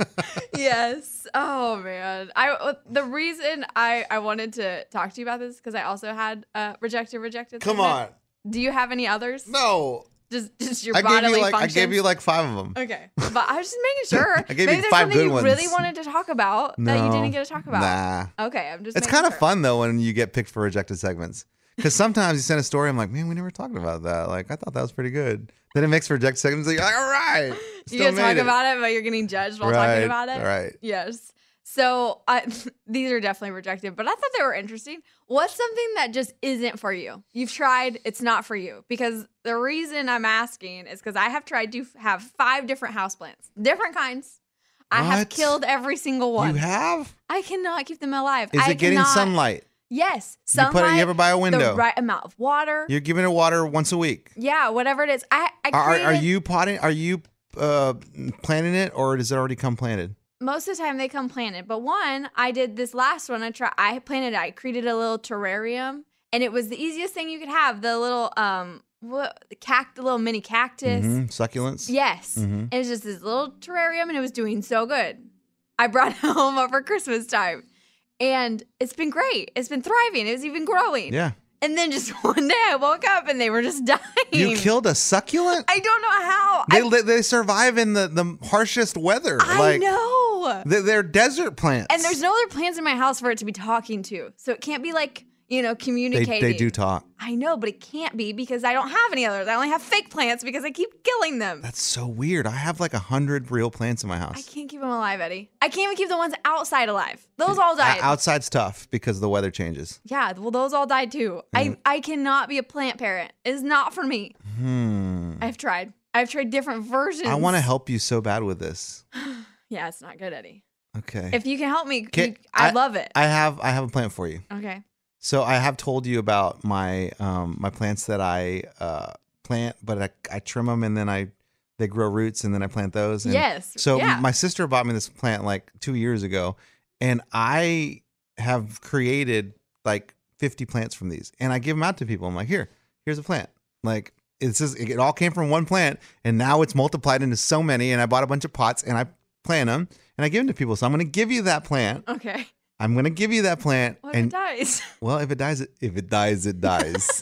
Yes. Oh man. I the reason I I wanted to talk to you about this because I also had uh, rejected rejected. Come segment. on. Do you have any others? No. Just just your I gave bodily you like functions. I gave you like five of them. Okay, but I was just making sure. I gave Maybe you there's five something good you ones. really wanted to talk about that you No. didn't get to talk about. Nah. Okay, I'm just. It's making kind of sure. fun though when you get picked for rejected segments. Because sometimes you send a story, I'm like, man, we never talked about that. Like, I thought that was pretty good. Then it makes for rejected segments. Like, all right. You still get to talk made it. about it, but you're getting judged while Right, talking about it. right. Yes. So I, these are definitely rejected, but I thought they were interesting. What's something that just isn't for you? You've tried, it's not for you. Because the reason I'm asking is because I have tried to have five different houseplants, different kinds. I have What? killed every single one. You have? I cannot keep them alive. Is I it getting cannot- sunlight? Yes, You put sunlight. it- you have it by a window. The right amount of water. You're giving it water once a week. Yeah, whatever it is. I, I Are, are created- you potting? Are you uh, planting it, or does it already come planted? Most of the time they come planted, but one I did this last one. I try. I planted. it. I created a little terrarium, and it was the easiest thing you could have. The little um, what cact, the little mini cactus. Mhm. Succulents. Yes, Mhm. it was just this little terrarium, and it was doing so good. I brought it home over Christmas time, and it's been great. It's been thriving. It was even growing. Yeah. And then just one day I woke up and they were just dying. You killed a succulent? I don't know how. They I, li- they survive in the, the harshest weather. I like, know. They're, they're desert plants. And there's no other plants in my house for it to be talking to. So it can't be like, you know, they, communicating. they do talk. I know, but it can't be because I don't have any others. I only have fake plants because I keep killing them. That's so weird. I have like a hundred real plants in my I house. can't keep them alive, Eddie. I can't even keep the ones outside alive. Those all died. O- outside's tough because the weather changes. Yeah, well, those all died too. Mm. I, I cannot be a plant parent. It's not for me. Hmm. I've tried. I've tried different versions. I want to help you so bad with this. Yeah, it's not good, Eddie. Okay. If you can help me, Can- you, I, love it. I have I have a plant for you. Okay. So I have told you about my um my plants that I uh plant, but I, I trim them and then I they grow roots and then I plant those. And Yes, So yeah. my sister bought me this plant like two years ago, and I have created like fifty plants from these, and I give them out to people. I'm like, here, here's a plant. Like it's just it all came from one plant, and now it's multiplied into so many. And I bought a bunch of pots and I plant them and I give them to people. So I'm going to give you that plant. Okay. I'm going to give you that plant. What if and it dies? well, if it dies, it- if it dies, it dies.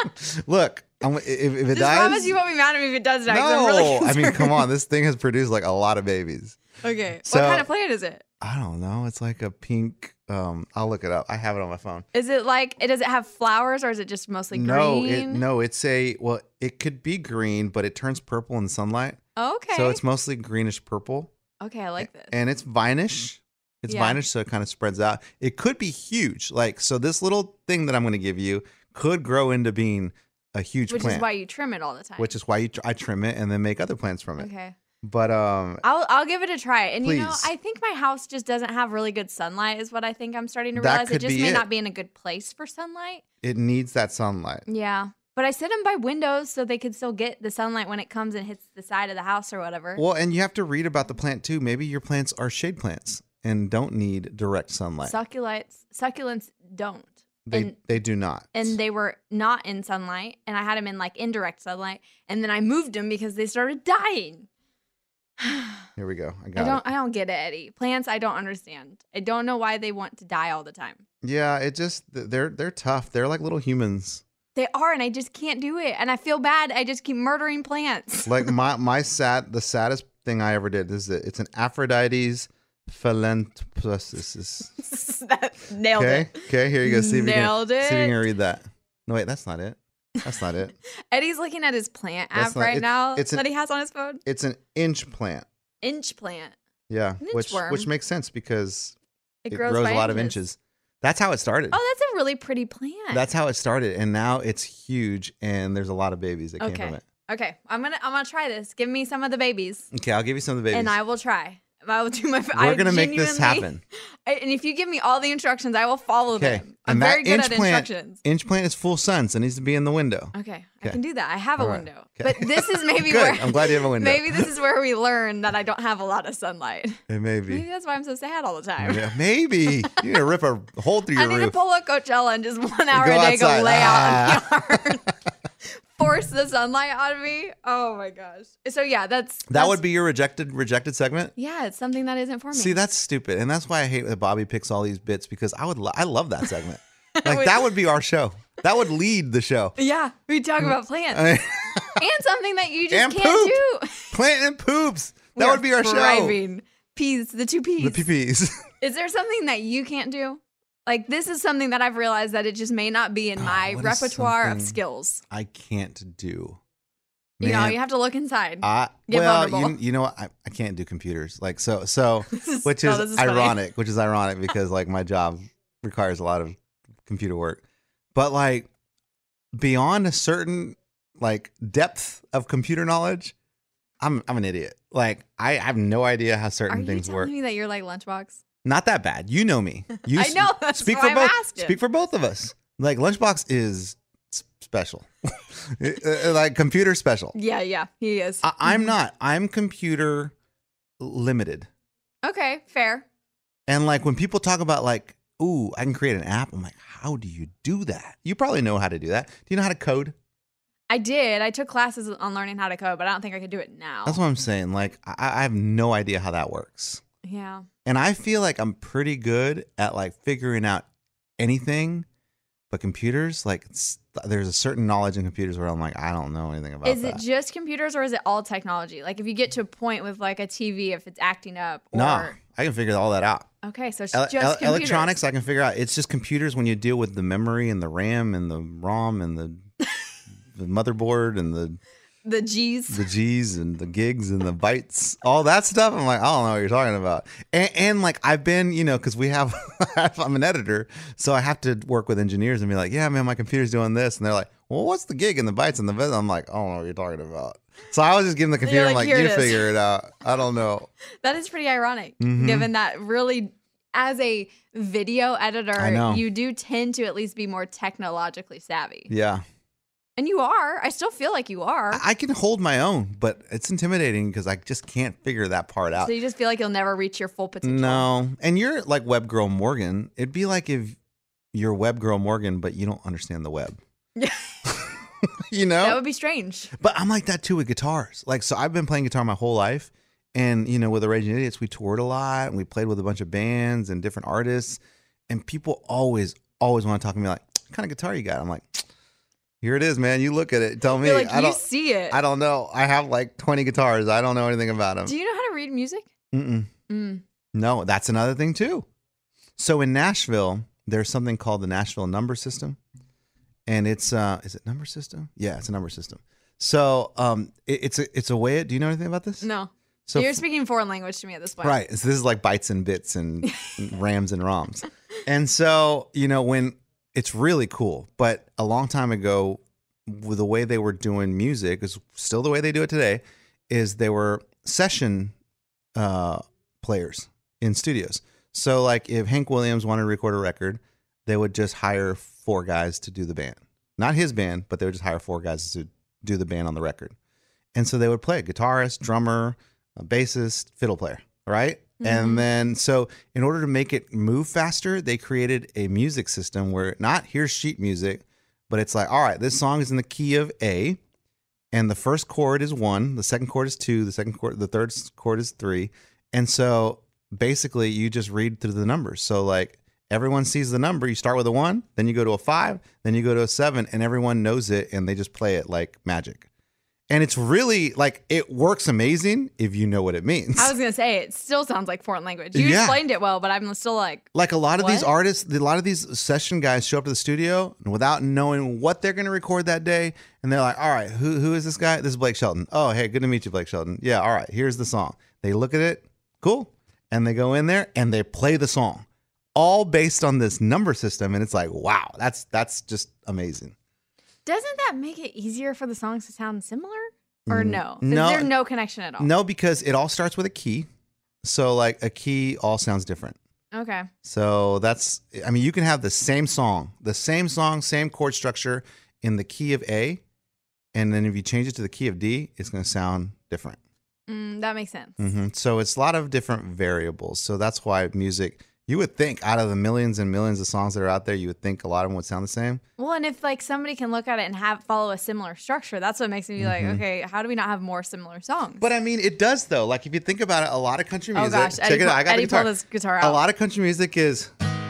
Look, I'm, if, if it Just dies, promise you won't be mad at me if it does die. 'cause no. I'm really I mean, concerned. come on. This thing has produced like a lot of babies. Okay. So- what kind of plant is it? I don't know. It's like a pink. Um, I'll look it up. I have it on my phone. Is it like it? Does it have flowers or is it just mostly No, green? it no. It's a well. It could be green, but it turns purple in sunlight. Okay. So it's mostly greenish purple, okay. I like this. and it's vinish. It's Yeah. vinish, so it kind of spreads out. It could be huge. Like so, this little thing that I'm going to give you could grow into being a huge Which plant. is why you trim it all the time. which is why you, I trim it and then make other plants from it. okay. But um, I'll I'll give it a try. And you know, Please. I think my house just doesn't have really good sunlight. Is what I think I'm starting to That realize. It could just be may it. not be in a good place for sunlight. it needs that sunlight. Yeah. But I sit them by windows so they could still get the sunlight when it comes and hits the side of the house or whatever. Well, and you have to read about the plant too. Maybe your plants are shade plants and don't need direct sunlight. Succulents succulents don't. They and they do not. and they were not in sunlight, and I had them in like indirect sunlight, and then I moved them because they started dying. Here we go. I I got don't it. I don't get it, Eddie. Plants, I don't understand. I don't know why they want to die all the time. Yeah, it just they're they're tough. They're like little humans. They are, and I just can't do it. And I feel bad. I just keep murdering plants. Like my my sad the saddest thing I ever did is that it's an Aphrodite's philanthropsis. That nailed Okay, it. okay. Here you go. See if you Nailed can, see if you it. can read that. No, wait, that's not it. That's not it. Eddie's looking at his plant That's app not- right it's- now it's an- that he has on his phone. It's an inch plant. Inch plant. Yeah, An which inchworm. which makes sense because It it grows grows, by a lot of inches. inches. That's how it started. Oh, that's a really pretty plant. That's how it started, and now it's huge, and there's a lot of babies that came okay. from it. Okay, I'm gonna I'm gonna try this. Give me some of the babies, Okay, I'll give you some of the babies. and I will try. I will do my. We're gonna make this happen. I, and if you give me all the instructions, I will follow Okay, them. I'm and that very good inch at plant, instructions. inch plant is full sun, so it needs to be in the window. Okay, I Okay. can do that. I have a All right. window, Okay. but this is maybe Good. where I'm glad you have a window. Maybe this is where we learn that I don't have a lot of sunlight. It may be. Maybe that's why I'm so sad all the time. Yeah, maybe you need to rip a hole through I your need roof. to pull up Coachella and just one hour Go a day outside. go lay out Ah. in the yard. Force the sunlight on me. Oh my gosh. So yeah, that's that that's- would be your rejected rejected segment. yeah, it's something that isn't for me. See, that's stupid, and that's why I hate that Bobby picks all these bits because I would lo- I love that segment. Like would- that would be our show. That would lead the show. yeah, we talk about plants I- and something that you just And can't poop. do. Plant and poops. We That are would be our thriving. Peas, the two peas. show. The P Ps. Is there something that you can't do? Like this is something that I've realized that it just may not be in my Oh, what is repertoire of something- skills. I can't do. You know, Man, you have to look inside. I, Get well, vulnerable. you, you know what? I, I can't do computers. Like so, so is- which oh, is, this is funny. ironic. Which is ironic because like my job requires a lot of computer work, but like beyond a certain like depth of computer knowledge, I'm I'm an idiot. Like I have no idea how Are certain you things telling work. me that you're like Lunchbox? Not that bad. You know me. You I s- know, that's speak why for I'm both. asking. Speak for both of us. Like Lunchbox is s- special, Uh, like computer special. Yeah, yeah, he is. I, I'm not. I'm computer limited. Okay, fair. And like when people talk about like, ooh, I can create an app. I'm like, how do you do that? You probably know how to do that. Do you know how to code? I did. I took classes on learning how to code, but I don't think I could do it now. That's what I'm saying. Like I, I have no idea how that works. Yeah. And I feel like I'm pretty good at like figuring out anything, but computers, like it's, there's a certain knowledge in computers where I'm like, I don't know anything about Is that. it just computers or is it all technology? Like if you get to a point with like a T V, if it's acting up or No, I can figure all that out. okay, so it's Ele- just ele- computers. electronics, I can figure out. It's just computers when you deal with the memory and the RAM and the ROM and the the motherboard and the the G's. the G's and the gigs and the bytes, all that stuff. I'm like, I don't know what you're talking about. And, and like I've been, you know, because we have, I'm an editor, so I have to work with engineers and be like, yeah, man, my computer's doing this, and they're like, well, what's the gig and the bytes and the bit? I'm like, I don't know what you're talking about. So I was just giving the computer, You're I'm like, like, "Here you it is." figure it out. I don't know. That is pretty ironic, Mhm. given that really, as a video editor, I know. you do tend to at least be more technologically savvy. Yeah. And you are. I still feel like you are. I I can hold my own, but it's intimidating because I just can't figure that part out. So you just feel like you'll never reach your full potential. No. And you're like Web Girl Morgan. It'd be like if you're Web Girl Morgan, but you don't understand the web. You know? That would be strange. But I'm like that too with guitars. Like, so I've been playing guitar my whole life. And, you know, with the Raging Idiots, we toured a lot and we played with a bunch of bands and different artists. And people always, always want to talk to me like, what kind of guitar you got? I'm like, here it is, man. You look at it. Tell me. You're like, I you don't, see it. I don't know. I have like twenty guitars. I don't know anything about them. Do you know how to read music? Mm-mm. Mm. No, that's another thing too. So in Nashville, there's something called the Nashville number system. And it's uh is it number system? Yeah, it's a number system. So um it, it's a it's a way, do you know anything about this? No. So You're speaking foreign language to me at this point. right. So this is like bytes and bits and rams and ROMs. And so, you know, when it's really cool, but a long time ago, with the way they were doing music, is still the way they do it today, is they were session uh, players in studios. So, like, if Hank Williams wanted to record a record, they would just hire four guys to do the band. Not his band, but they would just hire four guys to do the band on the record. And so they would play guitarist, drummer, a bassist, fiddle player, right? Mm-hmm. And then, so in order to make it move faster, they created a music system where not here's sheet music, but it's like, all right, this song is in the key of A, and the first chord is one, the second chord is two, the second chord, the third chord is three, and so basically you just read through the numbers. So like everyone sees the number, you start with a one, then you go to a five, then you go to a seven, and everyone knows it, and they just play it like magic. And it's really like it works amazing if you know what it means. I was gonna say it still sounds like foreign language. You Yeah. explained it well, but I'm still like Like a lot of What? these artists, a lot of these session guys show up to the studio without knowing what they're going to record that day, and they're like, "All right, who who is this guy? This is Blake Shelton. Oh, hey, good to meet you, Blake Shelton. Yeah, all right, here's the song." They look at it, cool, and they go in there and they play the song, all based on this number system, and it's like, wow, that's that's just amazing. Doesn't that make it easier for the songs to sound similar? Or Mm, no? no. Is there no connection at all? No, because it all starts with a key, so like a key all sounds different. Okay. So that's, I mean, you can have the same song, the same song, same chord structure in the key of A, and then if you change it to the key of D, it's going to sound different. Mm, that makes sense. hmm So it's a lot of different variables. So that's why music, you would think out of the millions and millions of songs that are out there, you would think a lot of them would sound the same. Well, and if like somebody can look at it and have follow a similar structure, that's what makes me be like, Mhm. okay, how do we not have more similar songs? But I mean, it does though. Like if you think about it, a lot of country Oh, music. gosh, check Eddie it out. pull- I got Eddie the guitar. pulled his guitar A out. lot of country music is.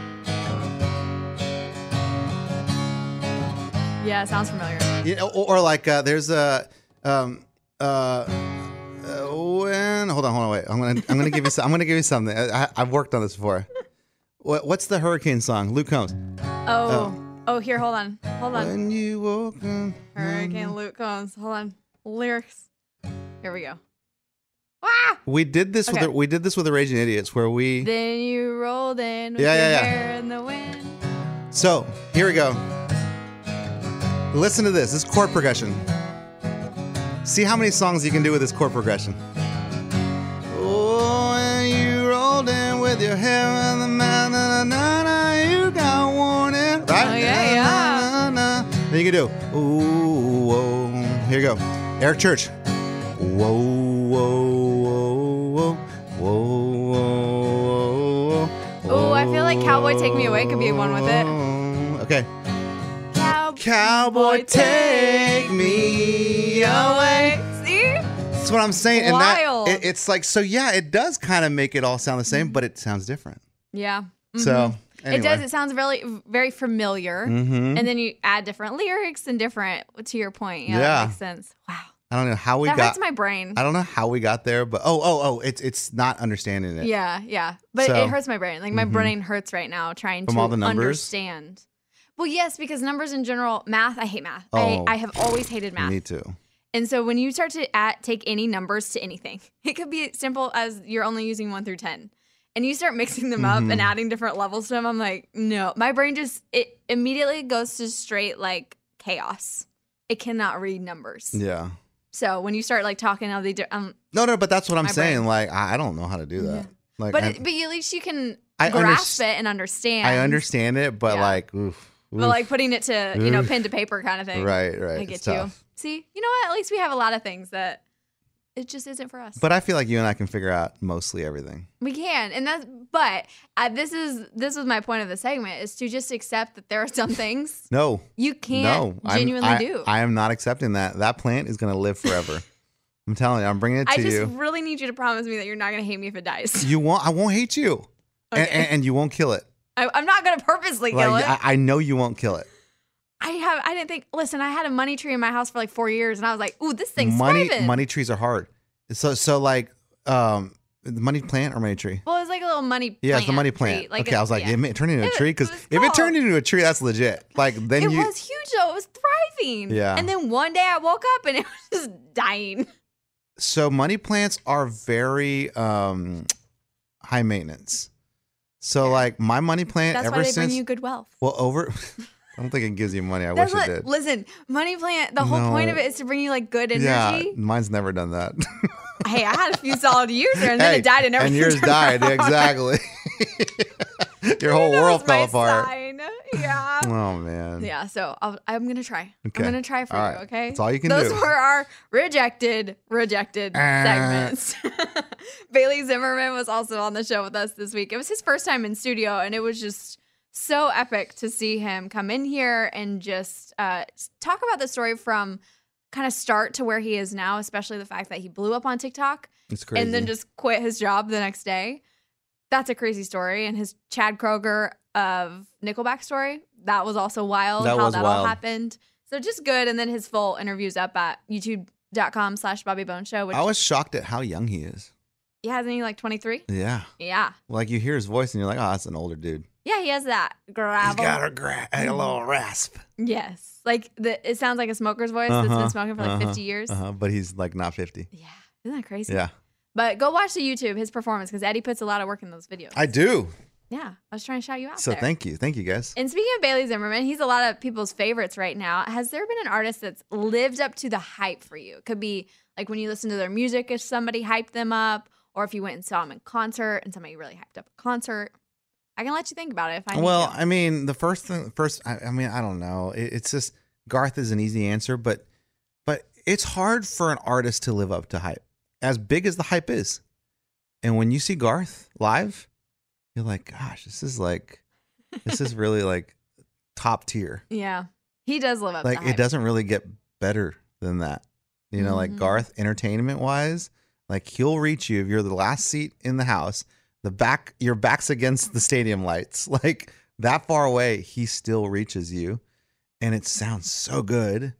Yeah, it sounds familiar. You know, or, or like uh, there's a um uh, uh when hold on hold on wait I'm gonna I'm gonna give you some, I'm gonna give you something I, I, I've worked on this before. What, what's the hurricane song? Luke Combs. Oh, oh, here, hold on, hold on. When you woke up. Hurricane Luke Combs. Hold on, lyrics. Here we go. Ah! We did this Okay. with the, we did this with the Raging Idiots where we. Then you rolled in with Yeah, your yeah, yeah. hair in the wind. So here we go. Listen to this. This chord progression. See how many songs you can do with this chord progression. Oh, and you rolled in with your hair in the man, na, na, na, you got warning. Right? Oh, yeah, yeah. Na, na, na. Then you can do, ooh, whoa. Here you go. Eric Church. Whoa, whoa, whoa, whoa, whoa, whoa. Oh, I feel like Cowboy Take Me Away could be one with it. Okay. Cow- Cowboy, take me away. See? That's what I'm saying. And Wild. that it, it's like, so yeah, it does kind of make it all sound the same, but it sounds different. Yeah. So anyway. It does. It sounds really, very familiar. Mhm. And then you add different lyrics and different, to your point. Yeah, Yeah. that makes sense. Wow. I don't know how we that got. hurts my brain. I don't know how we got there, but oh, oh, oh, it's it's not understanding it. Yeah, yeah. But So- it hurts my brain. Like my Mhm. brain hurts right now trying From to all the numbers? understand. Well, yes, because numbers in general, math, I hate math. Oh. I, I have always hated math. Me too. And so when you start to add, take any numbers to anything, it could be as simple as you're only using one through ten. And you start mixing them up Mhm. and adding different levels to them. I'm like, no, my brain just, it immediately goes to straight like chaos. It cannot read numbers. Yeah. So when you start like talking all the, di- um, No, no, but that's what I'm My saying. brain. Like I, I don't know how to do that. Yeah. Like, but I, it, but at least you can I grasp underst- it and understand. I understand it, but Yeah. like, oof, But oof. like putting it to, you know, Oof. pen to paper kind of thing. Right, right. I It's get you. tough. See, you know what? At least we have a lot of things that it just isn't for us. But I feel like you and I can figure out mostly everything. We can, and that's. But uh, this is this was my point of the segment: is to just accept that there are some things No. you can't No, I'm- genuinely I, do. I am not accepting that. That plant is going to live forever. I'm telling you, I'm bringing it to I just you. really need you to promise me that you're not going to hate me if it dies. You won't. I won't hate you, and, Okay. and, and you won't kill it. I, I'm not going to purposely kill Like it. I, I know you won't kill it. I have. I didn't think. Listen, I had a money tree in my house for like four years, and I was like, "Ooh, this thing's money thriving." money trees are hard. So so like um, the money plant or money tree. Well, it's like a little money. Yeah, it's the plant money tree. plant. Like okay, a- I was like, yeah. it may turn into a It- tree it because was if it tall. turned into a tree, that's legit. Like then It you. was huge though. It was thriving. Yeah. And then one day I woke up and it was just dying. So money plants are very um, high maintenance. So like my money plant That's ever why they since bring you good wealth. well over. I don't think it gives you money. I That's wish what, it did. Listen, money plant. The whole point of No. it is to bring you like good Yeah, energy. mine's never done that. Hey, I had a few solid years there, and then Hey, it died, and everything. and yours turned died around. exactly. Your whole That world was my fell apart. sign. Yeah. Oh man. Yeah, so I'll, I'm gonna try. Okay. I'm gonna try for All you. right. Okay, That's all you can Those do. were our rejected, rejected Uh. segments. Bailey Zimmerman was also on the show with us this week. It was his first time in studio, and it was just so epic to see him come in here and just uh, talk about the story from kind of start to where he is now, especially the fact that he blew up on TikTok It's crazy. and then just quit his job the next day. That's a crazy story. And his Chad Kroger of Nickelback story, that was also wild, That how was that wild. all happened. So just good. And then his full interview's up at youtube.com slash Bobby Bones Show, which I was shocked at how young he is. he hasn't he like twenty-three? Yeah. Yeah. Like you hear his voice and you're like, oh, that's an older dude. Yeah, he has that gravel. He's got a, gra- a little rasp. Yes. Like the it sounds like a smoker's voice that's Uh-huh, been smoking for like uh-huh, fifty years. Uh-huh, but he's like not fifty. Yeah. Isn't that crazy? Yeah. But go watch the YouTube, his performance, because Eddie puts a lot of work in those videos. I do. Yeah. I was trying to shout you out So there. thank you. Thank you, guys. And speaking of Bailey Zimmerman, he's a lot of people's favorites right now. Has there been an artist that's lived up to the hype for you? It could be like when you listen to their music, if somebody hyped them up, or if you went and saw them in concert and somebody really hyped up a concert. I can let you think about it if I need Well, to. I mean, the first thing, first, I, I mean, I don't know. It, it's just Garth is an easy answer, but but it's hard for an artist to live up to hype, as big as the hype is. And when you see Garth live, you're like, gosh, this is like, this is really like top tier. Yeah. He does live up Like to it hype. doesn't really get better than that. You know, like Mhm. Garth, entertainment wise, like he'll reach you if you're the last seat in the house, the back, your back's against the stadium lights, like that far away, he still reaches you, and it sounds so good,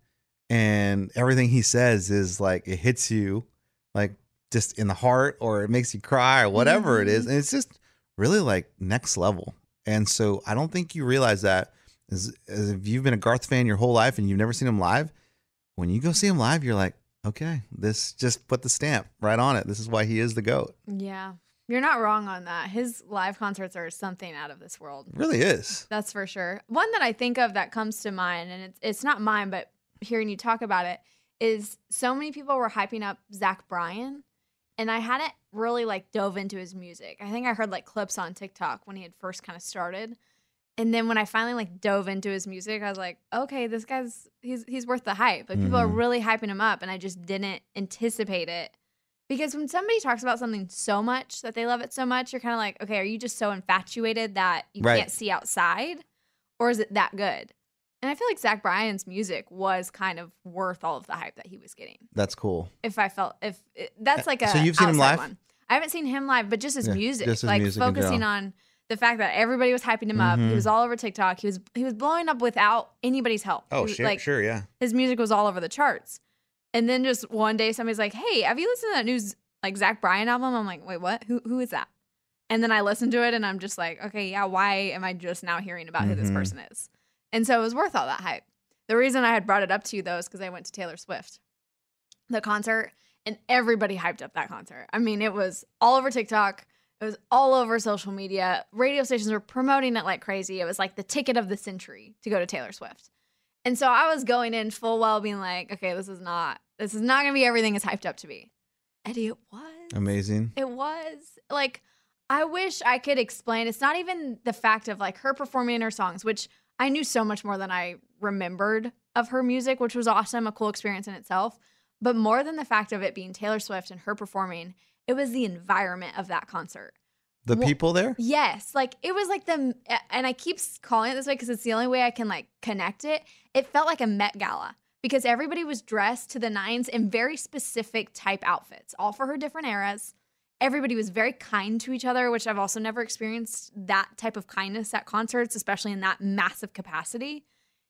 and everything he says is like it hits you, like just in the heart, or it makes you cry, or whatever it is, and it's just really like next level. And so I don't think you realize that as, as if you've been a Garth fan your whole life and you've never seen him live. When you go see him live, you're like, okay, this just put the stamp right on it. This is why he is the GOAT. Yeah. You're not wrong on that. His live concerts are something out of this world. It really is. That's for sure. One that I think of that comes to mind, and it's it's not mine, but hearing you talk about it, is so many people were hyping up Zach Bryan, and I hadn't really like dove into his music. I think I heard like clips on TikTok when he had first kind of started. And then when I finally like dove into his music, I was like, okay, this guy's he's he's worth the hype. Like people are Mhm. really hyping him up, and I just didn't anticipate it. Because when somebody talks about something so much that they love it so much, you're kind of like, okay, are you just so infatuated that you Right. can't see outside? Or is it that good? And I feel like Zach Bryan's music was kind of worth all of the hype that he was getting. That's cool. If I felt, if it, that's like a So you've seen him outside live? one. I haven't seen him live, but just his Yeah, music, just his like music in focusing general. on the fact that everybody was hyping him up. He Mhm. was all over TikTok. He was he was blowing up without anybody's help. Oh, He was, sure, like, sure, yeah. his music was all over the charts. And then just one day somebody's like, hey, have you listened to that new like Zach Bryan album? I'm like, wait, what? Who who is that? And then I listened to it and I'm just like, okay, yeah, why am I just now hearing about who this Mhm. person is? And so it was worth all that hype. The reason I had brought it up to you though is because I went to Taylor Swift, the concert, and everybody hyped up that concert. I mean, it was all over TikTok. It was all over social media. Radio stations were promoting it like crazy. It was like the ticket of the century to go to Taylor Swift. And so I was going in full well being like, okay, this is not, this is not going to be everything it's hyped up to be. Eddie, it was. Amazing. It was. Like, I wish I could explain. It's not even the fact of like her performing her songs, which I knew so much more than I remembered of her music, which was awesome, a cool experience in itself. But more than the fact of it being Taylor Swift and her performing, it was the environment of that concert. The Well, people there? Yes, like it was like the, and I keep calling it this way because it's the only way I can like connect it. It felt like a Met Gala because everybody was dressed to the nines in very specific type outfits, all for her different eras. Everybody was very kind to each other, which I've also never experienced that type of kindness at concerts, especially in that massive capacity.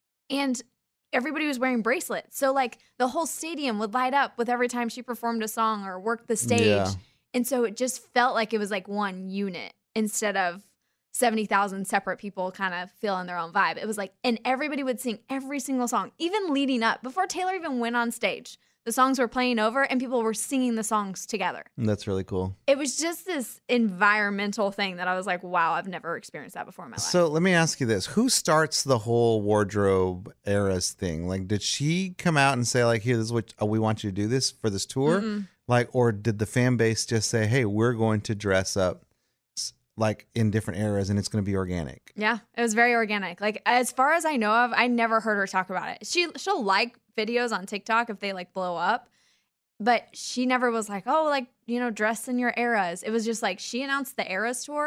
And everybody was wearing bracelets. So like the whole stadium would light up with every time she performed a song or worked the stage. Yeah. And so it just felt like it was like one unit instead of seventy thousand separate people kind of feeling their own vibe. It was like, and everybody would sing every single song, even leading up, before Taylor even went on stage. The songs were playing over and people were singing the songs together. That's really cool. It was just this environmental thing that I was like, wow, I've never experienced that before in my life. So let me ask you this. Who starts the whole wardrobe eras thing? Like, did she come out and say, like, here, this is what uh, we want you to do this for this tour? Mm-mm. Like, or did the fan base just say, hey, we're going to dress up s- like in different eras and it's going to be organic? Yeah, it was very organic. Like as far as I know of, I never heard her talk about it. She she'll like videos on TikTok if they like blow up, but she never was like, oh, like, you know, dress in your eras. It was just like she announced the Eras tour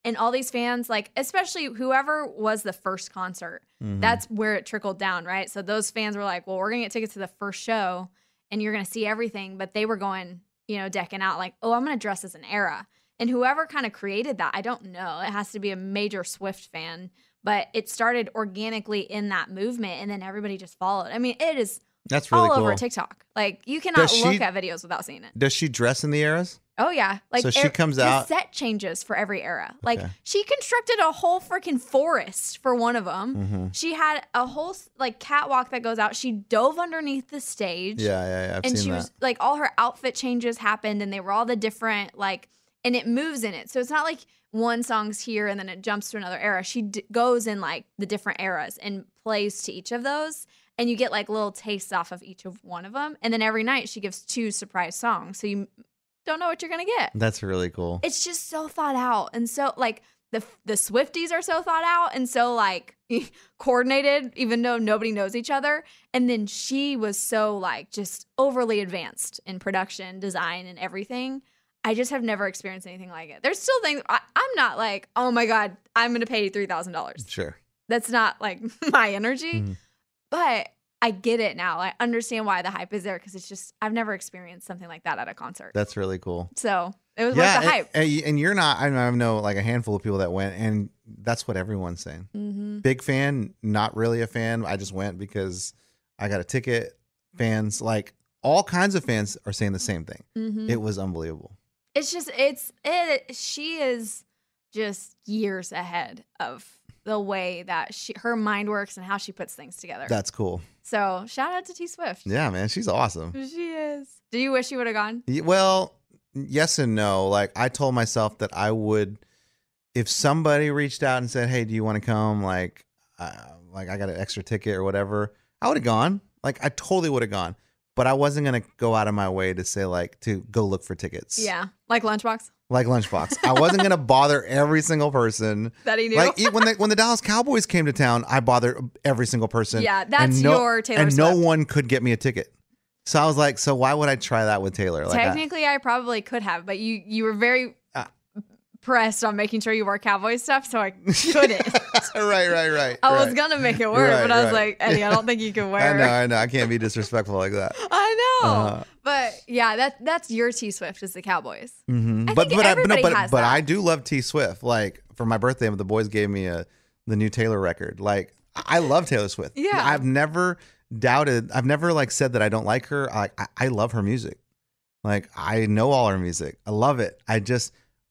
And all these fans, like, especially whoever was the first concert, mm-hmm. that's where it trickled down, right? So those fans were like, well, we're going to get tickets to the first show and you're going to see everything. But they were going, you know, decking out like, oh, I'm going to dress as an era. And whoever kind of created that, I don't know. It has to be a major Swift fan. But it started organically in that movement, and then everybody just followed. I mean, it is That's really all cool. over TikTok. Like, you cannot Does look she- at videos without seeing it. Does she dress in the eras? Oh, yeah. Like, So she er- comes the out- set changes for every era. Like, Okay. she constructed a whole freaking forest for one of them. Mm-hmm. She had a whole, like, catwalk that goes out. She dove underneath the stage. Yeah, yeah, yeah. I've and seen she that. was, like, all her outfit changes happened, and they were all the different, like, and it moves in it. So it's not like one song's here and then it jumps to another era. She d- goes in, like, the different eras and plays to each of those. And you get, like, little tastes off of each of one of them. And then every night she gives two surprise songs. So you don't know what you're going to get. That's really cool. It's just so thought out. And so, like, the the Swifties are so thought out and so, like, coordinated, even though nobody knows each other. And then she was so, like, just overly advanced in production, design, and everything. I just have never experienced anything like it. There's still things, I, I'm not like, oh my God, I'm going to pay three thousand dollars. Sure. That's not, like, my energy. Mhm. But I get it now. I understand why the hype is there because it's just, I've never experienced something like that at a concert. That's really cool. So it was Yeah, worth the hype. and, and you're not. I know like a handful of people that went, and that's what everyone's saying. Mm-hmm. Big fan, not really a fan. I just went because I got a ticket. Fans, like all kinds of fans, are saying the same thing. Mm-hmm. It was unbelievable. It's just, it's, it, she is just years ahead of the way that she, her mind works and how she puts things together. That's cool. So shout out to T Swift. Yeah, man, she's awesome. She is. Do you wish you would have gone? Y- Well, yes and no. Like I told myself that I would, if somebody reached out and said, "Hey, do you want to come?" Like, uh, like I got an extra ticket or whatever, I would have gone. Like I totally would have gone. But I wasn't gonna go out of my way to say like to go look for tickets. Yeah. Like Lunchbox? Like Lunchbox. I wasn't gonna bother every single person. That he knew? Like e- when the when the Dallas Cowboys came to town, I bothered every single person. Yeah, that's and no, your Taylor And Swift. no one could get me a ticket. So I was like, so why would I try that with Taylor? Like I- Technically, I, probably could have, but you you were very Uh, pressed on making sure you wore Cowboy stuff, so I couldn't. right, right, right. I was right. gonna make it work, Right, but I was right. like, Eddie, I don't think you can I wear. know, I know. I can't be disrespectful like that. I know. Uh-huh. But yeah, that that's your T Swift is the Cowboys. Mm-hmm. I But think but I, but, no, everybody but, has but that. I do love T Swift. Like for my birthday, the boys gave me a the new Taylor record. Like I love Taylor Swift. Yeah. I've never doubted. I've never like said that I don't like her. I I, I love her music. Like I know all her music. I love it. I just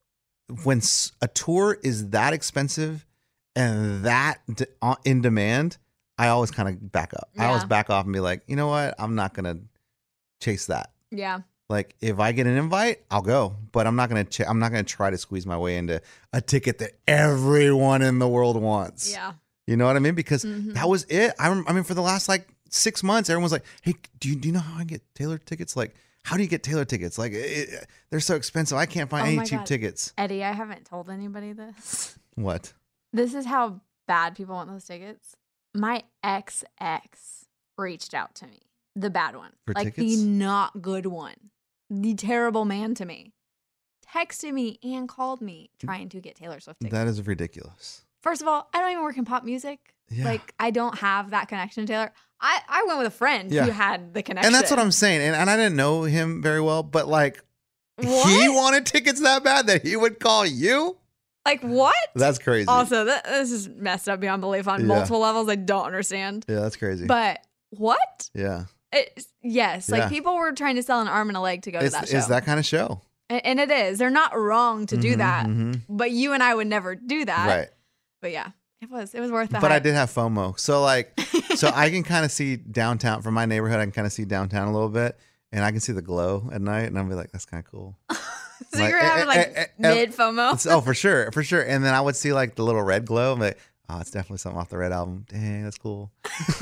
when s- a tour is that expensive and that d- uh, in demand, I always kind of back up. I always Yeah. back off and be like, you know what? I'm not gonna chase that. Yeah. Like if I get an invite, I'll go, but I'm not gonna. Ch- I'm not gonna try to squeeze my way into a ticket that everyone in the world wants. Yeah. You know what I mean? Because Mhm. that was it. I, rem- I mean, for the last like six months, everyone's like, "Hey, do you do you know how I get Taylor tickets? Like, how do you get Taylor tickets? Like, it, they're so expensive. I can't find Oh any my cheap God. tickets." Eddie, I haven't told anybody this. What? This is how bad people want those tickets. My ex ex reached out to me, the bad one, For like tickets? the not good one, the terrible man to me, texted me and called me trying to get Taylor Swift tickets. That is ridiculous. First of all, I don't even work in pop music. Yeah. Like I don't have that connection to Taylor. I, I went with a friend Yeah. who had the connection. And that's what I'm saying. And, and I didn't know him very well, but like, he What? wanted tickets that bad that he would call you. Like what? That's crazy. Also, that, this is messed up beyond belief on Yeah. multiple levels. I don't understand. Yeah, that's crazy. But what? yeah. It, yes, like Yeah. people were trying to sell an arm and a leg to go It's, to that show. it's that kind of show. A- and it is. They're not wrong to do Mhm, that. mhm. But you and I would never do that. Right. But yeah, it was. It was worth the But I hype. did have FOMO. So like, so I can kind of see downtown from my neighborhood. I can kind of see downtown a little bit, and I can see the glow at night, and I'll be like, that's kind of cool. So like, you're eh, having eh, like eh, eh, mid FOMO. It's- oh, for sure, for sure. And then I would see like the little red glow. I'm like, oh, it's definitely something off the Red album. Dang, that's cool.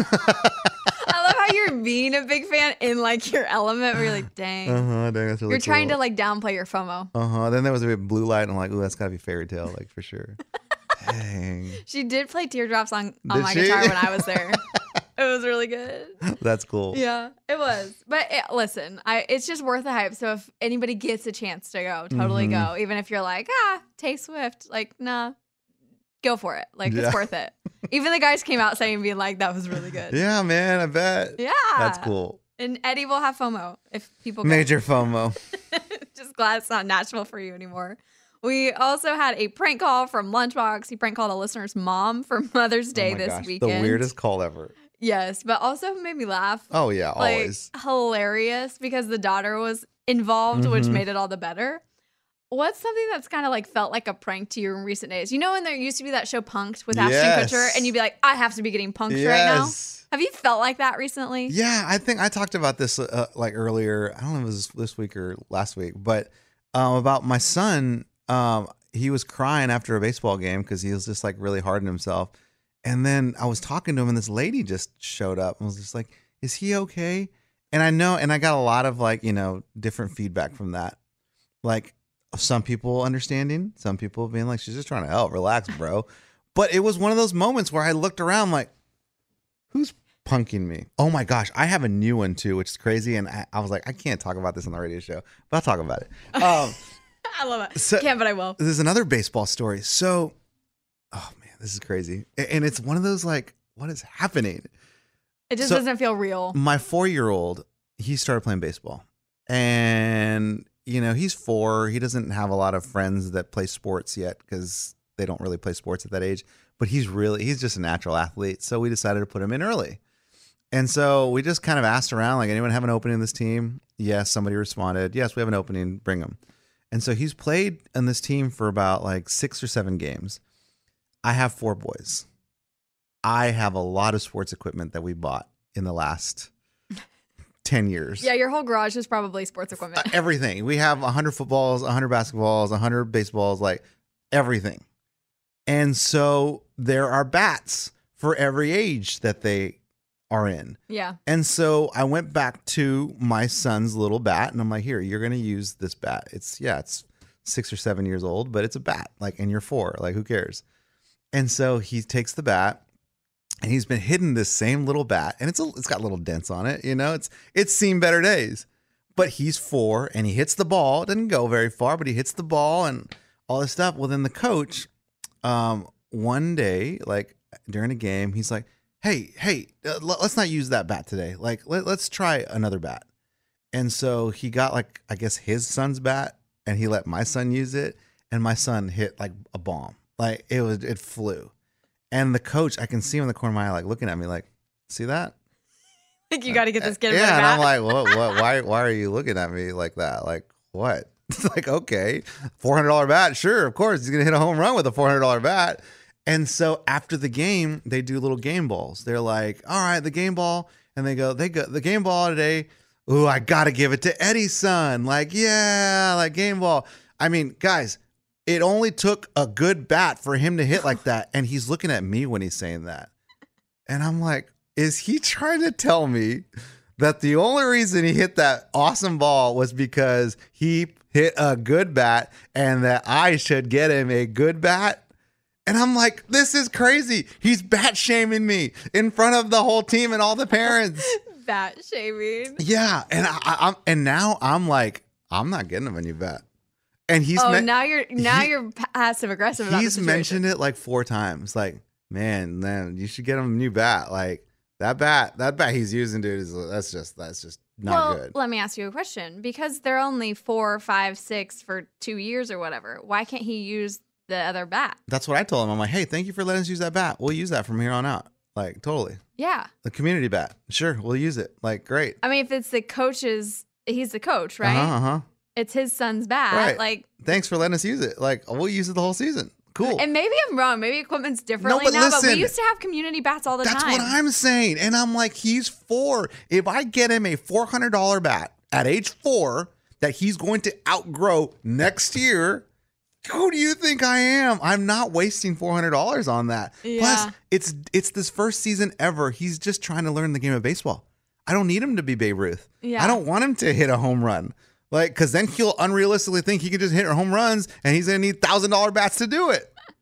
I love how you're being a big fan in like your element where you're like, dang. Uh huh. Dang, that's really. You're trying to cool. like downplay your FOMO. Uh huh. Then there was a bit blue light, and I'm like, ooh, that's gotta be Fairy Tale, like for sure. Dang. She did play Teardrops on, on Did my she? guitar when I was there. It was really good. That's cool. Yeah, it was. But it, listen, I it's just worth the hype. So if anybody gets a chance to go, totally Mhm. go. Even if you're like, ah, Tay Swift, like, nah, go for it. Like, Yeah. it's worth it. Even the guys came out saying, being like, that was really good. Yeah, man, I bet. Yeah. That's cool. And Eddie will have FOMO if people go. Major FOMO. Just glad it's not Nashville for you anymore. We also had a prank call from Lunchbox. He prank called a listener's mom for Mother's Day Oh my this gosh, weekend. the weirdest call ever. Yes, but also made me laugh. Oh, yeah, Like, always. hilarious because the daughter was involved, which Mhm. made it all the better. What's something that's kind of like felt like a prank to you in recent days? You know when there used to be that show Punked with Ashton Yes. Kutcher and you'd be like, I have to be getting punked Yes. right now? Have you felt like that recently? Yeah, I think I talked about this uh, like earlier. I don't know if it was this week or last week, but um, about my son. Um, he was crying after a baseball game because he was just like really hard on himself. And then I was talking to him, and this lady just showed up and was just like, "Is he okay?" And I know, and I got a lot of like you know different feedback from that. Like some people understanding, some people being like, "She's just trying to help, relax, bro." But it was one of those moments where I looked around like, who's punking me? Oh my gosh, I have a new one too, which is crazy. And I, I was like, I can't talk about this on the radio show, but I'll talk about it. Um, I love it. So- Can't, but I will. there's another baseball story. So, oh man, this is crazy. A- And it's one of those like, what is happening? It just So- doesn't feel real. My four-year-old, he started playing baseball, and you know he's four. He doesn't have a lot of friends that play sports yet because they don't really play sports at that age. But he's really he's just a natural athlete. So we decided to put him in early, and so we just kind of asked around, like, anyone have an opening in this team? Yes, somebody responded. Yes, we have an opening. Bring him. And so he's played on this team for about like six or seven games. I have four boys. I have a lot of sports equipment that we bought in the last ten years. Yeah, your whole garage is probably sports equipment. Uh, everything. We have one hundred footballs, one hundred basketballs, one hundred baseballs, like everything. And so there are bats for every age that they are in. Yeah. And so I went back to my son's little bat and I'm like, here, you're going to use this bat. It's, yeah, it's six or seven years old, but it's a bat. Like, and you're four. Like, who cares? And so he takes the bat and he's been hitting this same little bat, and it's a, it's got little dents on it. You know, it's it's seen better days. But he's four and he hits the ball. It doesn't go very far, but he hits the ball and all this stuff. Well, then the coach, um, one day, like during a game, he's like, hey, hey, uh, l- let's not use that bat today. Like, let, let's try another bat. And so he got like, I guess his son's bat, and he let my son use it. And my son hit like a bomb. Like it was, it flew. And the coach, I can see him in the corner of my eye, like looking at me like, see that? Like, you got to get this kid a Yeah. better And bat. I'm like, what, what, why, why are you looking at me like that? Like, what? It's like, okay, four hundred dollars bat. Sure. Of course. He's going to hit a home run with a four hundred dollars bat. And so after the game, they do little game balls. They're like, all right, the game ball. And they go, they go, the game ball today. Ooh, I got to give it to Eddie's son. Like, yeah, like game ball. I mean, guys, it only took a good bat for him to hit like that. And he's looking at me when he's saying that. And I'm like, is he trying to tell me that the only reason he hit that awesome ball was because he hit a good bat and that I should get him a good bat? And I'm like, this is crazy. He's bat shaming me in front of the whole team and all the parents. Bat shaming. Yeah. And I, I, I'm and now I'm like, I'm not getting him a new bat. And he's Oh, men- now you're now he- you're passive aggressive about he's the situation. mentioned it like four times. Like, man, man, you should get him a new bat. Like that bat, that bat he's using, dude, is that's just that's just not well, good. let me ask you a question. Because they're only four, five, six for two years or whatever, why can't he use the other bat? That's what I told him. I'm like, hey, thank you for letting us use that bat. We'll use that from here on out. Like, totally. Yeah. The community bat. Sure, we'll use it. Like, great. I mean, if it's the coach's, he's the coach, right? Uh-huh, uh-huh. It's his son's bat. Right. Like, Thanks for letting us use it. Like, we'll use it the whole season. Cool. and maybe I'm wrong. Maybe equipment's differently but now, but listen, we used to have community bats all the That's time. what I'm saying. And I'm like, he's four. If I get him a four hundred dollars bat at age four that he's going to outgrow next year, who do you think I am? I'm not wasting four hundred dollars on that. Yeah. Plus, it's it's this first season ever. He's just trying to learn the game of baseball. I don't need him to be Babe Ruth. Yeah. I don't want him to hit a home run. Like, because then he'll unrealistically think he can just hit home runs and he's going to need one thousand dollars bats to do it.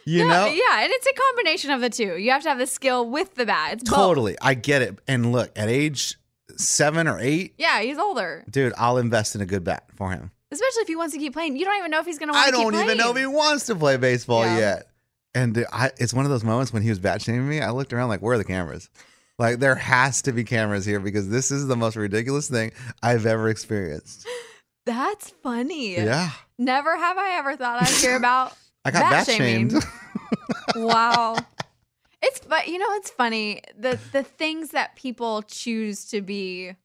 You No, know? Yeah, and it's a combination of the two. You have to have the skill with the bat. It's both. Totally. I get it. And look, at age seven or eight, Yeah, he's older. dude, I'll invest in a good bat for him. Especially if he wants to keep playing. You don't even know if he's going to want I to keep don't playing. even know if he wants to play baseball Yeah. yet. And dude, I, it's one of those moments when he was bat shaming me. I looked around like, where are the cameras? Like, there has to be cameras here because this is the most ridiculous thing I've ever experienced. That's funny. Yeah. Never have I ever thought I'd hear about I got bat shaming. shamed. Wow. It's but you know it's funny the the things that people choose to be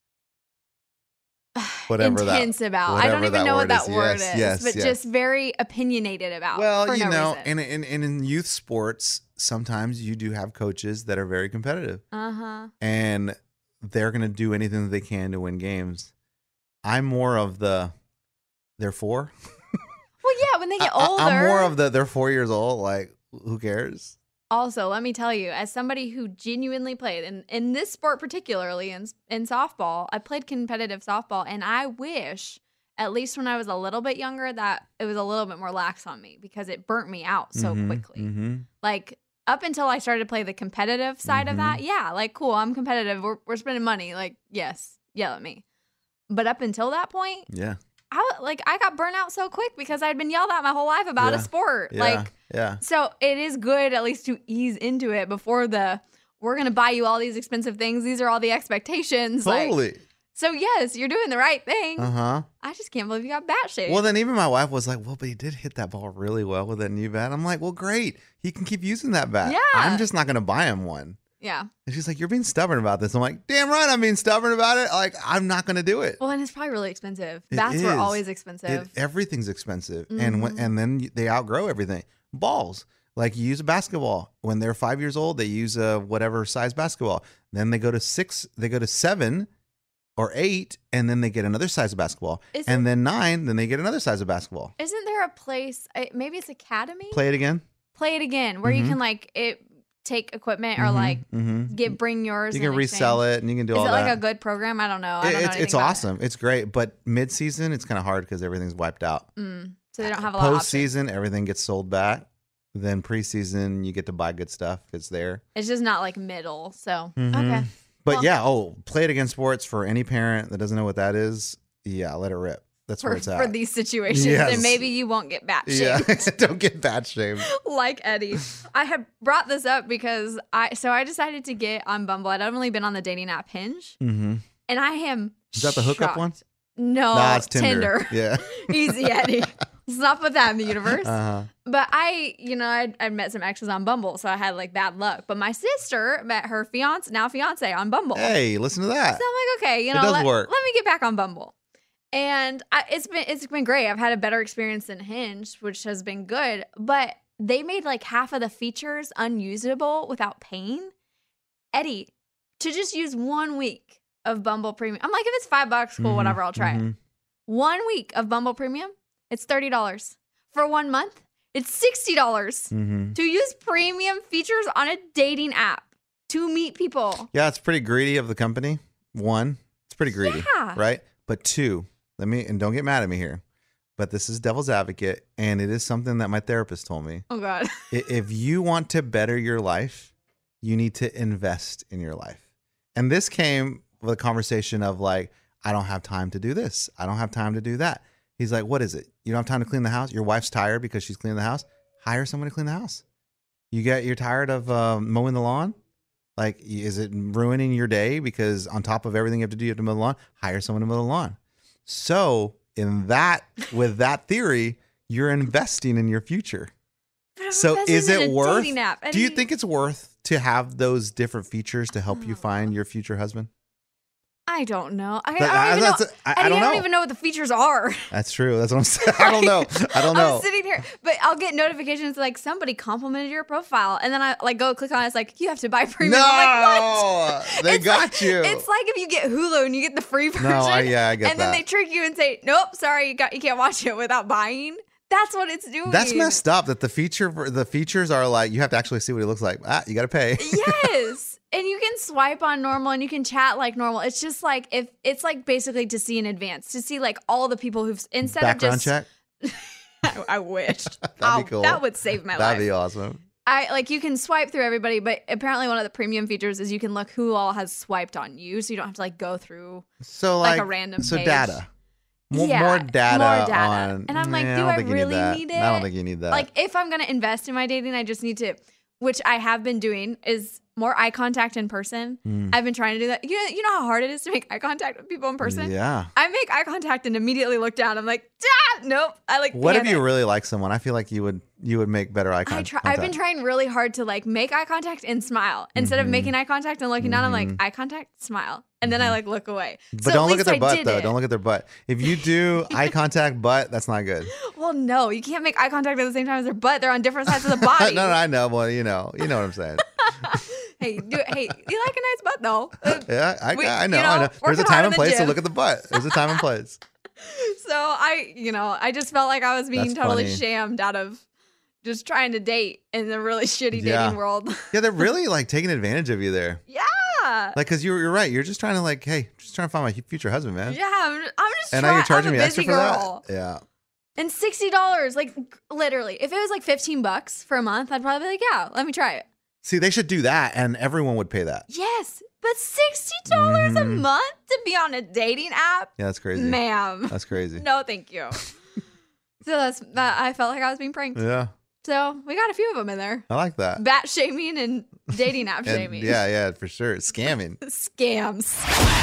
Whatever intense that, about. I don't whatever even know what word that is. word Yes, is, yes, but yes. just very opinionated about. Well, for you no know, reason. and, and, and in youth sports, sometimes you do have coaches that are very competitive. Uh huh. And they're going to do anything that they can to win games. I'm more of the, they're four. Well, yeah, when they get I- older. I'm more of the, they're four years old. Like, who cares? Also, let me tell you, as somebody who genuinely played in, in this sport, particularly in in softball, I played competitive softball, and I wish, at least when I was a little bit younger, that it was a little bit more lax on me because it burnt me out so Mhm, quickly. mhm. Like up until I started to play the competitive side of that, yeah, like cool, I'm competitive. We're we're spending money, like yes, yell at me. But up until that point, Yeah. I like I got burnt out so quick because I'd been yelled at my whole life about Yeah. a sport. Yeah. Like yeah. so it is good at least to ease into it before the we're gonna buy you all these expensive things. These are all the expectations. Like, Totally. so yes, you're doing the right thing. Uh huh. I just can't believe you got bat shaped. Well, then even my wife was like, well, but he did hit that ball really well with that new bat. I'm like, well, great. He can keep using that bat. Yeah. I'm just not going to buy him one. yeah. And she's like, you're being stubborn about this. I'm like, damn right, I'm being stubborn about it. Like, I'm not going to do it. Well, and it's probably really expensive. It Bats were is. always expensive. It, everything's expensive. And when, Mhm. and then they outgrow everything. Balls. Like you use a basketball. When they're five years old, they use a whatever size basketball. Then they go to six, they go to seven or eight, and then they get another size of basketball. Isn't- and then nine, then they get another size of basketball. Isn't there a place? I- Maybe it's Academy. Play it again. Play it again, where you Mhm. can like it take equipment or Mhm, like mhm. get bring yours. You in can resell exchange. it and you can do Is all it that. like a good program? I don't know. I It- don't know it's anything it's about it. awesome. It's great. But mid season, it's kind of hard because everything's wiped out. Mm, so they don't have a lot of Post options. season, everything gets sold back. Then preseason, you get to buy good stuff. It's there. It's just not like middle. So Mhm. okay. But Well- yeah, oh, play it again sports for any parent that doesn't know what that is. Yeah, let it rip. That's where For, it's at. for these situations, Yes. and maybe you won't get bat yeah, shamed don't get bad shamed. like Eddie. I had brought this up because I so I decided to get on Bumble. I'd only been on the dating app Hinge, Mm-hmm. and I am Is that the hookup shocked. one? No, Nah, it's Tinder. Tinder. Yeah. Easy, Eddie. Let's not put that in the universe. Uh-huh. But I, you know, I'd, I'd met some exes on Bumble, so I had like bad luck. But my sister met her fiance, now fiance, on Bumble. Hey, listen to that. So I'm like, okay, you It know, does let, work. let me get back on Bumble. And I, it's been it's been great. I've had a better experience than Hinge, which has been good. But they made like half of the features unusable without paying. Eddie, to just use one week of Bumble Premium, I'm like, if it's five bucks, cool, Mhm, whatever, I'll try it. mhm. One week of Bumble Premium, it's thirty dollars. For one month, it's sixty dollars Mhm. to use premium features on a dating app to meet people. Yeah, it's pretty greedy of the company. One, it's pretty greedy, Yeah. right? But two, let me, and don't get mad at me here, but this is devil's advocate, and it is something that my therapist told me. Oh, God. I- If you want to better your life, you need to invest in your life. And this came with a conversation of like, I don't have time to do this. I don't have time to do that. He's like, what is it? You don't have time to clean the house? Your wife's tired because she's cleaning the house? Hire someone to clean the house. You get, you're tired of um, mowing the lawn? Like, is it ruining your day because on top of everything you have to do, you have to mow the lawn? Hire someone to mow the lawn. So in that, with that theory, you're investing in your future. But I'm So invested is in it a worth, dating app. do you Eddie. think it's worth to have those different features to help you Oh. find your future husband? I don't know. I, I But don't I- even know. that's- I- I Eddie, don't I don't know. even know what the features are. That's true. That's what I'm saying. I don't know. I don't know. I'm sitting here, but I'll get notifications like somebody complimented your profile, and then I like go click on it. It's like you have to buy premium. No, I'm like, what? they It's got like- you. It's like if you get Hulu and you get the free version. No, I- yeah, I get And then that. they trick you and say, "Nope, sorry, you got you can't watch it without buying." That's what it's doing. That's messed up. That the feature, the features are like you have to actually see what he looks like. Ah, you got to pay. Yes. And you can swipe on normal and you can chat like normal. It's just like if it's like basically to see in advance, to see like all the people who've instead Background of just check. I, I wish. That'd Oh, be cool. That would save my That'd life. be awesome. I like you can swipe through everybody, but apparently one of the premium features is you can look who all has swiped on you, so you don't have to like go through So like, like, a random so page. data. More, Yeah, more data. more data. On, And I'm like, Yeah, do don't I think you really that. need I don't it? think you need that. Like if I'm gonna invest in my dating, I just need to, which I have been doing, is more eye contact in person. Mm. I've been trying to do that. You know, you know how hard it is to make eye contact with people in person. Yeah. I make eye contact and immediately look down. I'm like, ah, nope. I like. What if panic. you really like someone? I feel like you would you would make better eye I con- try, contact. I've been trying really hard to like make eye contact and smile instead Mm-hmm. of making eye contact and looking down. I'm like eye contact, smile, and then I like look away. But So don't look least at their I butt did though. it. Don't look at their butt. If you do eye contact butt, that's not good. Well, no, you can't make eye contact at the same time as their butt. They're on different sides of the body. no, no, I know. Well, you know, you know what I'm saying. Hey, do it. Hey, you like a nice butt though. Uh, Yeah, I, We- I know. you know, I know. There's a working hard time in and the place to gym. look at the butt. There's a time and place. So I, you know, I just felt like I was being That's totally funny. shammed out of just trying to date in the really shitty Yeah. dating world. Yeah, they're really like taking advantage of you there. yeah. Like, cause you're you're right. You're just trying to like, hey, just trying to find my future husband, man. Yeah, I'm, I'm just And try- now you're charging I'm a me busy extra for girl. that. Yeah. And sixty dollars, like literally, if it was like fifteen bucks for a month, I'd probably be like, yeah, let me try it. See, they should do that, and everyone would pay that. Yes, but sixty dollars a Mhm. month to be on a dating app, Yeah, that's crazy. ma'am. That's crazy. No, thank you. So that's that. I felt like I was being pranked. Yeah, So we got a few of them in there. I like that. Bat shaming and dating app And shaming. yeah, yeah, for sure. Scamming. Scams.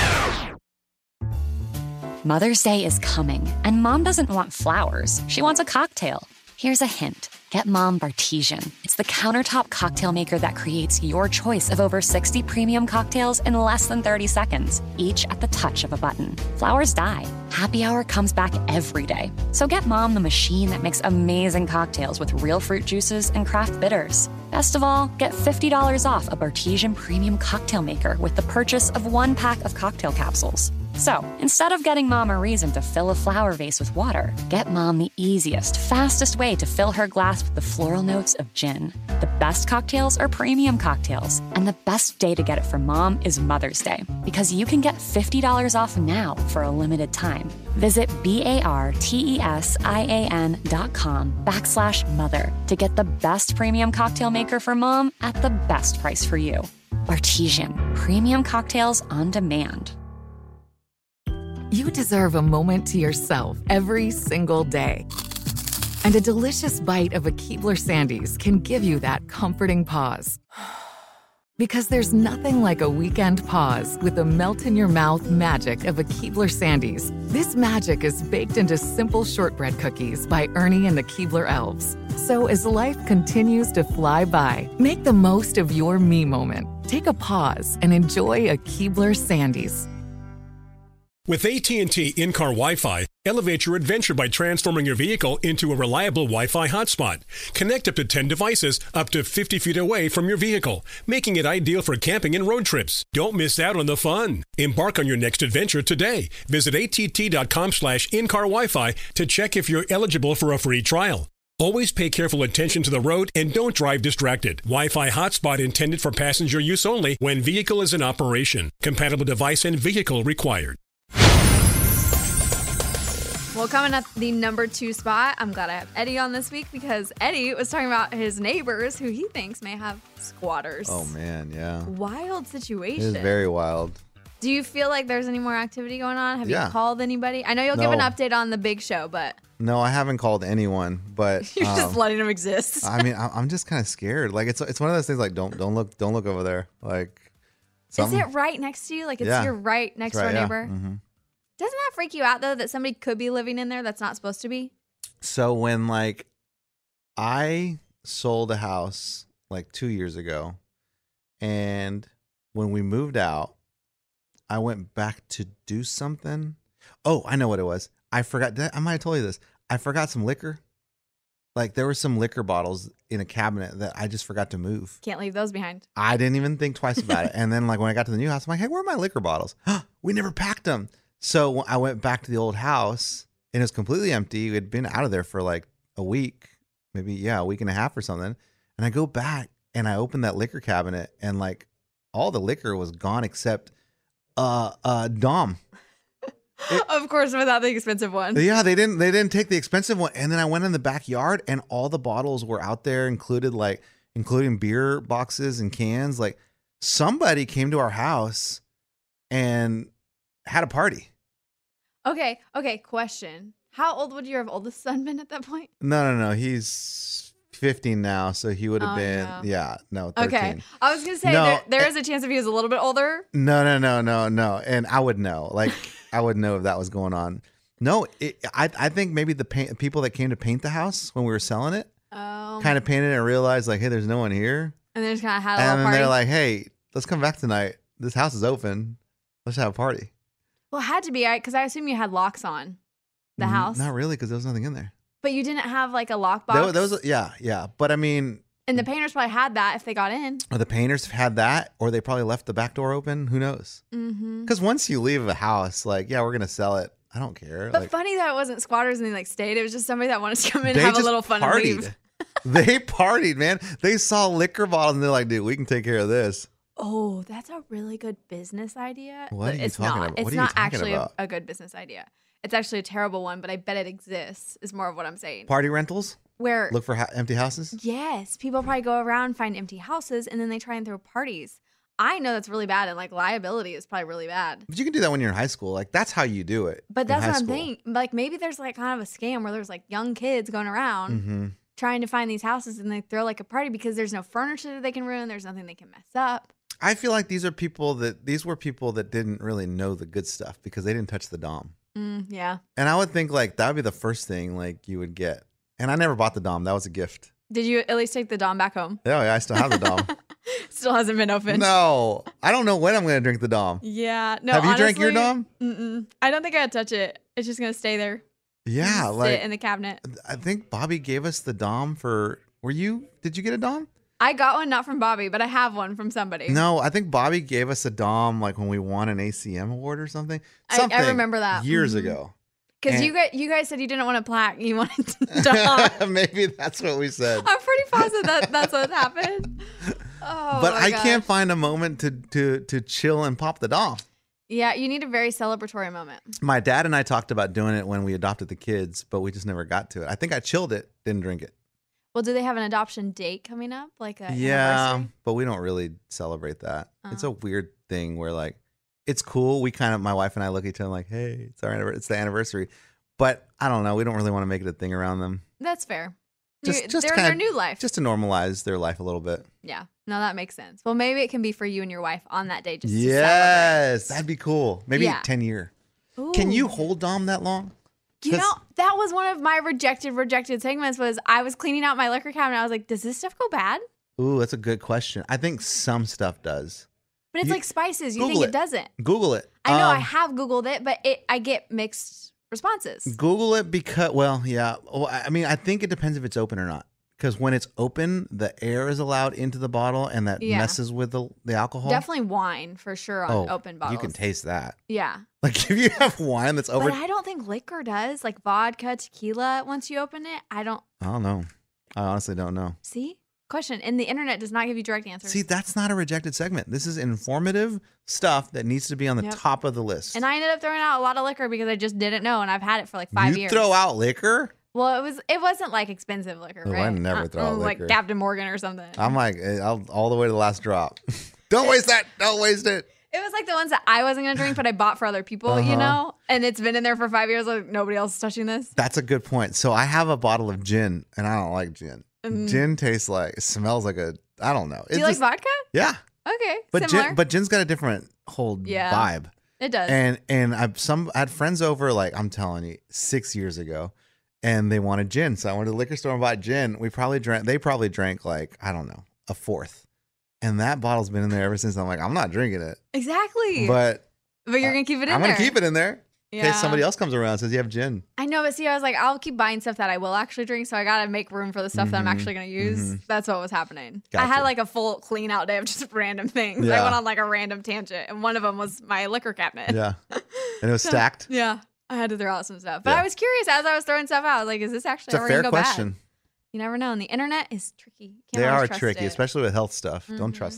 Mother's Day is coming, and Mom doesn't want flowers. She wants a cocktail. Here's a hint. Get Mom Bartesian. It's the countertop cocktail maker that creates your choice of over sixty premium cocktails in less than thirty seconds, each at the touch of a button. Flowers die. Happy Hour comes back every day. So get Mom the machine that makes amazing cocktails with real fruit juices and craft bitters. Best of all, get fifty dollars off a Bartesian premium cocktail maker with the purchase of one pack of cocktail capsules. So, instead of getting Mom a reason to fill a flower vase with water, get Mom the easiest, fastest way to fill her glass with the floral notes of gin. The best cocktails are premium cocktails, and the best day to get it for Mom is Mother's Day, because you can get fifty dollars off now for a limited time. Visit B-A-R-T-E-S-I-A-N dot com backslash mother to get the best premium cocktail maker for Mom at the best price for you. Bartesian, premium cocktails on demand. You deserve a moment to yourself every single day. And a delicious bite of a Keebler Sandies can give you that comforting pause. Because there's nothing like a weekend pause with the melt-in-your-mouth magic of a Keebler Sandies. This magic is baked into simple shortbread cookies by Ernie and the Keebler Elves. So as life continues to fly by, make the most of your me moment. Take a pause and enjoy a Keebler Sandies. With A T and T in-car Wi-Fi, elevate your adventure by transforming your vehicle into a reliable Wi-Fi hotspot. Connect up to ten devices up to fifty feet away from your vehicle, making it ideal for camping and road trips. Don't miss out on the fun. Embark on your next adventure today. Visit att.com slash in-car Wi-Fi to check if you're eligible for a free trial. Always pay careful attention to the road and don't drive distracted. Wi-Fi hotspot intended for passenger use only when vehicle is in operation. Compatible device and vehicle required. Well, coming at the number two spot, I'm glad I have Eddie on this week because Eddie was talking about his neighbors who he thinks may have squatters. Oh man, yeah. Wild It situation. is very wild. Do you feel like there's any more activity going on? Have Yeah. you called anybody? I know you'll give an No. update on the big show, but No, I haven't called anyone, but you're just um, letting them exist. I mean, I- I'm just kind of scared. Like it's it's one of those things. Like don't don't look don't look over there. Like Is something- it right next to you? Like it's Yeah. your right next That's right, door yeah. neighbor? Mhm. Doesn't that freak you out though that somebody could be living in there that's not supposed to be? So when like I sold a house like two years ago, and when we moved out, I went back to do something. Oh, I know what it was. I forgot. Did I, I might have told you this. I forgot some liquor. Like there were some liquor bottles in a cabinet that I just forgot to move. Can't leave those behind. I didn't even think twice about it. And then like when I got to the new house, I'm like, hey, where are my liquor bottles? We never packed them. So I went back to the old house and it was completely empty. We had been out of there for like a week, maybe, yeah, a week and a half or something. And I go back and I open that liquor cabinet and like all the liquor was gone except uh uh Dom. It, of course, without the expensive one. yeah, they didn't they didn't take the expensive one. And then I went in the backyard and all the bottles were out there, included like including beer boxes and cans. Like somebody came to our house and had a party. Okay, okay, question. How old would your oldest son been at that point? No, no, no. He's fifteen now, so he would have Oh, been no. yeah, no, thirteen. Okay. I was going to say No, there, there eh, is a chance if he was a little bit older. No, no, no, no, no. And I would know. Like I would know if that was going on. No, it, I I think maybe the paint, people that came to paint the house when we were selling it Oh. kind of painted it and realized like, hey, there's no one here. And they just kind of had a And little then party. they're like, hey, let's come back tonight. This house is open. Let's have a party. well, it had to be, because I assume you had locks on the Mm, house. Not really, because there was nothing in there. But you didn't have like a lockbox. There, there was, yeah, yeah. But I mean, and the painters probably had that if they got in. or the painters had that, or they probably left the back door open. Who knows? Mm-hmm. Because once you leave a house, like, yeah, we're gonna sell it. I don't care. But like, funny that it wasn't squatters and they like stayed. It was just somebody that wanted to come in they and have a just little fun partied. and leave. They partied, man. They saw liquor bottles and they're like, dude, we can take care of this. Oh, that's a really good business idea. What But are you it's talking not. about? It's What are you not talking actually a, about? a good business idea. It's actually a terrible one, but I bet it exists, is more of what I'm saying. Party rentals? Where, Look for ha- empty houses? yes, people probably go around, find empty houses, and then they try and throw parties. I know that's really bad, and like liability is probably really bad. But you can do that when you're in high school. Like, that's how you do it. But in that's high what I'm school. thinking. Like maybe there's like kind of a scam where there's like young kids going around Mm-hmm. trying to find these houses and they throw like a party because there's no furniture that they can ruin. There's nothing they can mess up. I feel like these are people that, these were people that didn't really know the good stuff because they didn't touch the Dom. Mm, yeah. And I would think like that would be the first thing like you would get. And I never bought the Dom. That was a gift. Did you at least take the Dom back home? Oh, yeah, I still have the Dom. Still hasn't been opened. No, I don't know when I'm going to drink the Dom. Yeah. No. Have you drank your honestly, Dom? Mm-mm. I don't think I'd touch it. It's just gonna stay there. Yeah, Sit like in the cabinet. I think Bobby gave us the Dom for. Were you? Did you get a Dom? I got one not from Bobby, but I have one from somebody. No, I think Bobby gave us a Dom like when we won an A C M award or something. I- I Something remember that. years Mhm. ago. Because And- you guys, you guys said you didn't want a plaque. You wanted Dom. Maybe that's what we said. I'm pretty positive that that's what happened. Oh, but my I gosh. can't find a moment to to to chill and pop the Dom. Yeah, you need a very celebratory moment. My dad and I talked about doing it when we adopted the kids, but we just never got to it. I think I chilled it, didn't drink it. Well, do they have an adoption date coming up? Like a Yeah, anniversary? but we don't really celebrate that. It's a Oh. weird thing where like it's cool. We kind of my wife and I look at each other like, "Hey, it's our anniversary. It's the anniversary." But I don't know. We don't really want to make it a thing around them. That's fair. Just, You- just they're in kinda, their new life. just to normalize their life a little bit. Yeah. No, that makes sense. Well, maybe it can be for you and your wife on that day. Just to Yes, that'd be cool. Maybe Yeah. ten year. celebrate. Can Ooh. you hold Dom that long? You 'Cause- know, that was one of my rejected, rejected segments. Was I was cleaning out my liquor cabinet. I was like, does this stuff go bad? Ooh, that's a good question. I think some stuff does. But it's You- like spices. You Google think it. it. doesn't? Google it. I know. I Um, have Googled it, but it I get mixed responses. Google it because, well, yeah. Well, I I mean, I think it depends if it's open or not. Because when it's open, the air is allowed into the bottle, and that Yeah. messes with the the alcohol. Definitely wine for sure on Oh, open bottles. you can taste that. Yeah. Like if you have wine that's over, But I don't think liquor does. Like vodka, tequila, once you open it, I don't I don't know. I honestly don't know. see. Question. And the internet does not give you direct answers. See, that's not a rejected segment. This is informative stuff that needs to be on the Yep. top of the list. And I ended up throwing out a lot of liquor because I just didn't know, and I've had it for like five you years. throw out liquor? Well, it was it wasn't like expensive liquor, Oh, I right? never throw out like liquor. Captain Morgan or something. I'm like, eh, I'll, all the way to the last drop. Don't waste that. Don't waste it. It was like the ones that I wasn't gonna drink, but I bought for other people, you Uh-huh. know. And it's been in there for five years. Like nobody else is touching this. That's a good point. So I have a bottle of gin, and I don't like gin. Mm. Gin tastes like, it smells like a, I don't know. Do you It's just- like vodka? Yeah. Okay, But similar. gin, but gin's got a different whole Yeah. vibe. it does. And and I some I had friends over like I'm telling you six years ago, and they wanted gin. So I went to the liquor store and bought gin. We probably drank. They probably drank like I don't know a fourth, and that bottle's been in there ever since. I'm like I'm not drinking it, exactly. but But you're gonna keep it in I'm there. gonna keep it in there in Yeah. case somebody else comes around and says you have gin. I know, but see, I was like, I'll keep buying stuff that I will actually drink, so I gotta make room for the stuff that I'm Mhm, actually gonna use. mhm. That's what was happening. I had Gotcha. like a full clean out day of just random things. I Yeah. went on like a random tangent, and one of them was my liquor cabinet. Yeah, and it was stacked. Yeah, I had to throw out some stuff, but Yeah. I was curious as I was throwing stuff out. I was like, is this actually It's a ever fair gonna go question. bad? You never know. And the internet is tricky. Can't They always are trust tricky, it. especially with health stuff. Don't Mhm. trust that.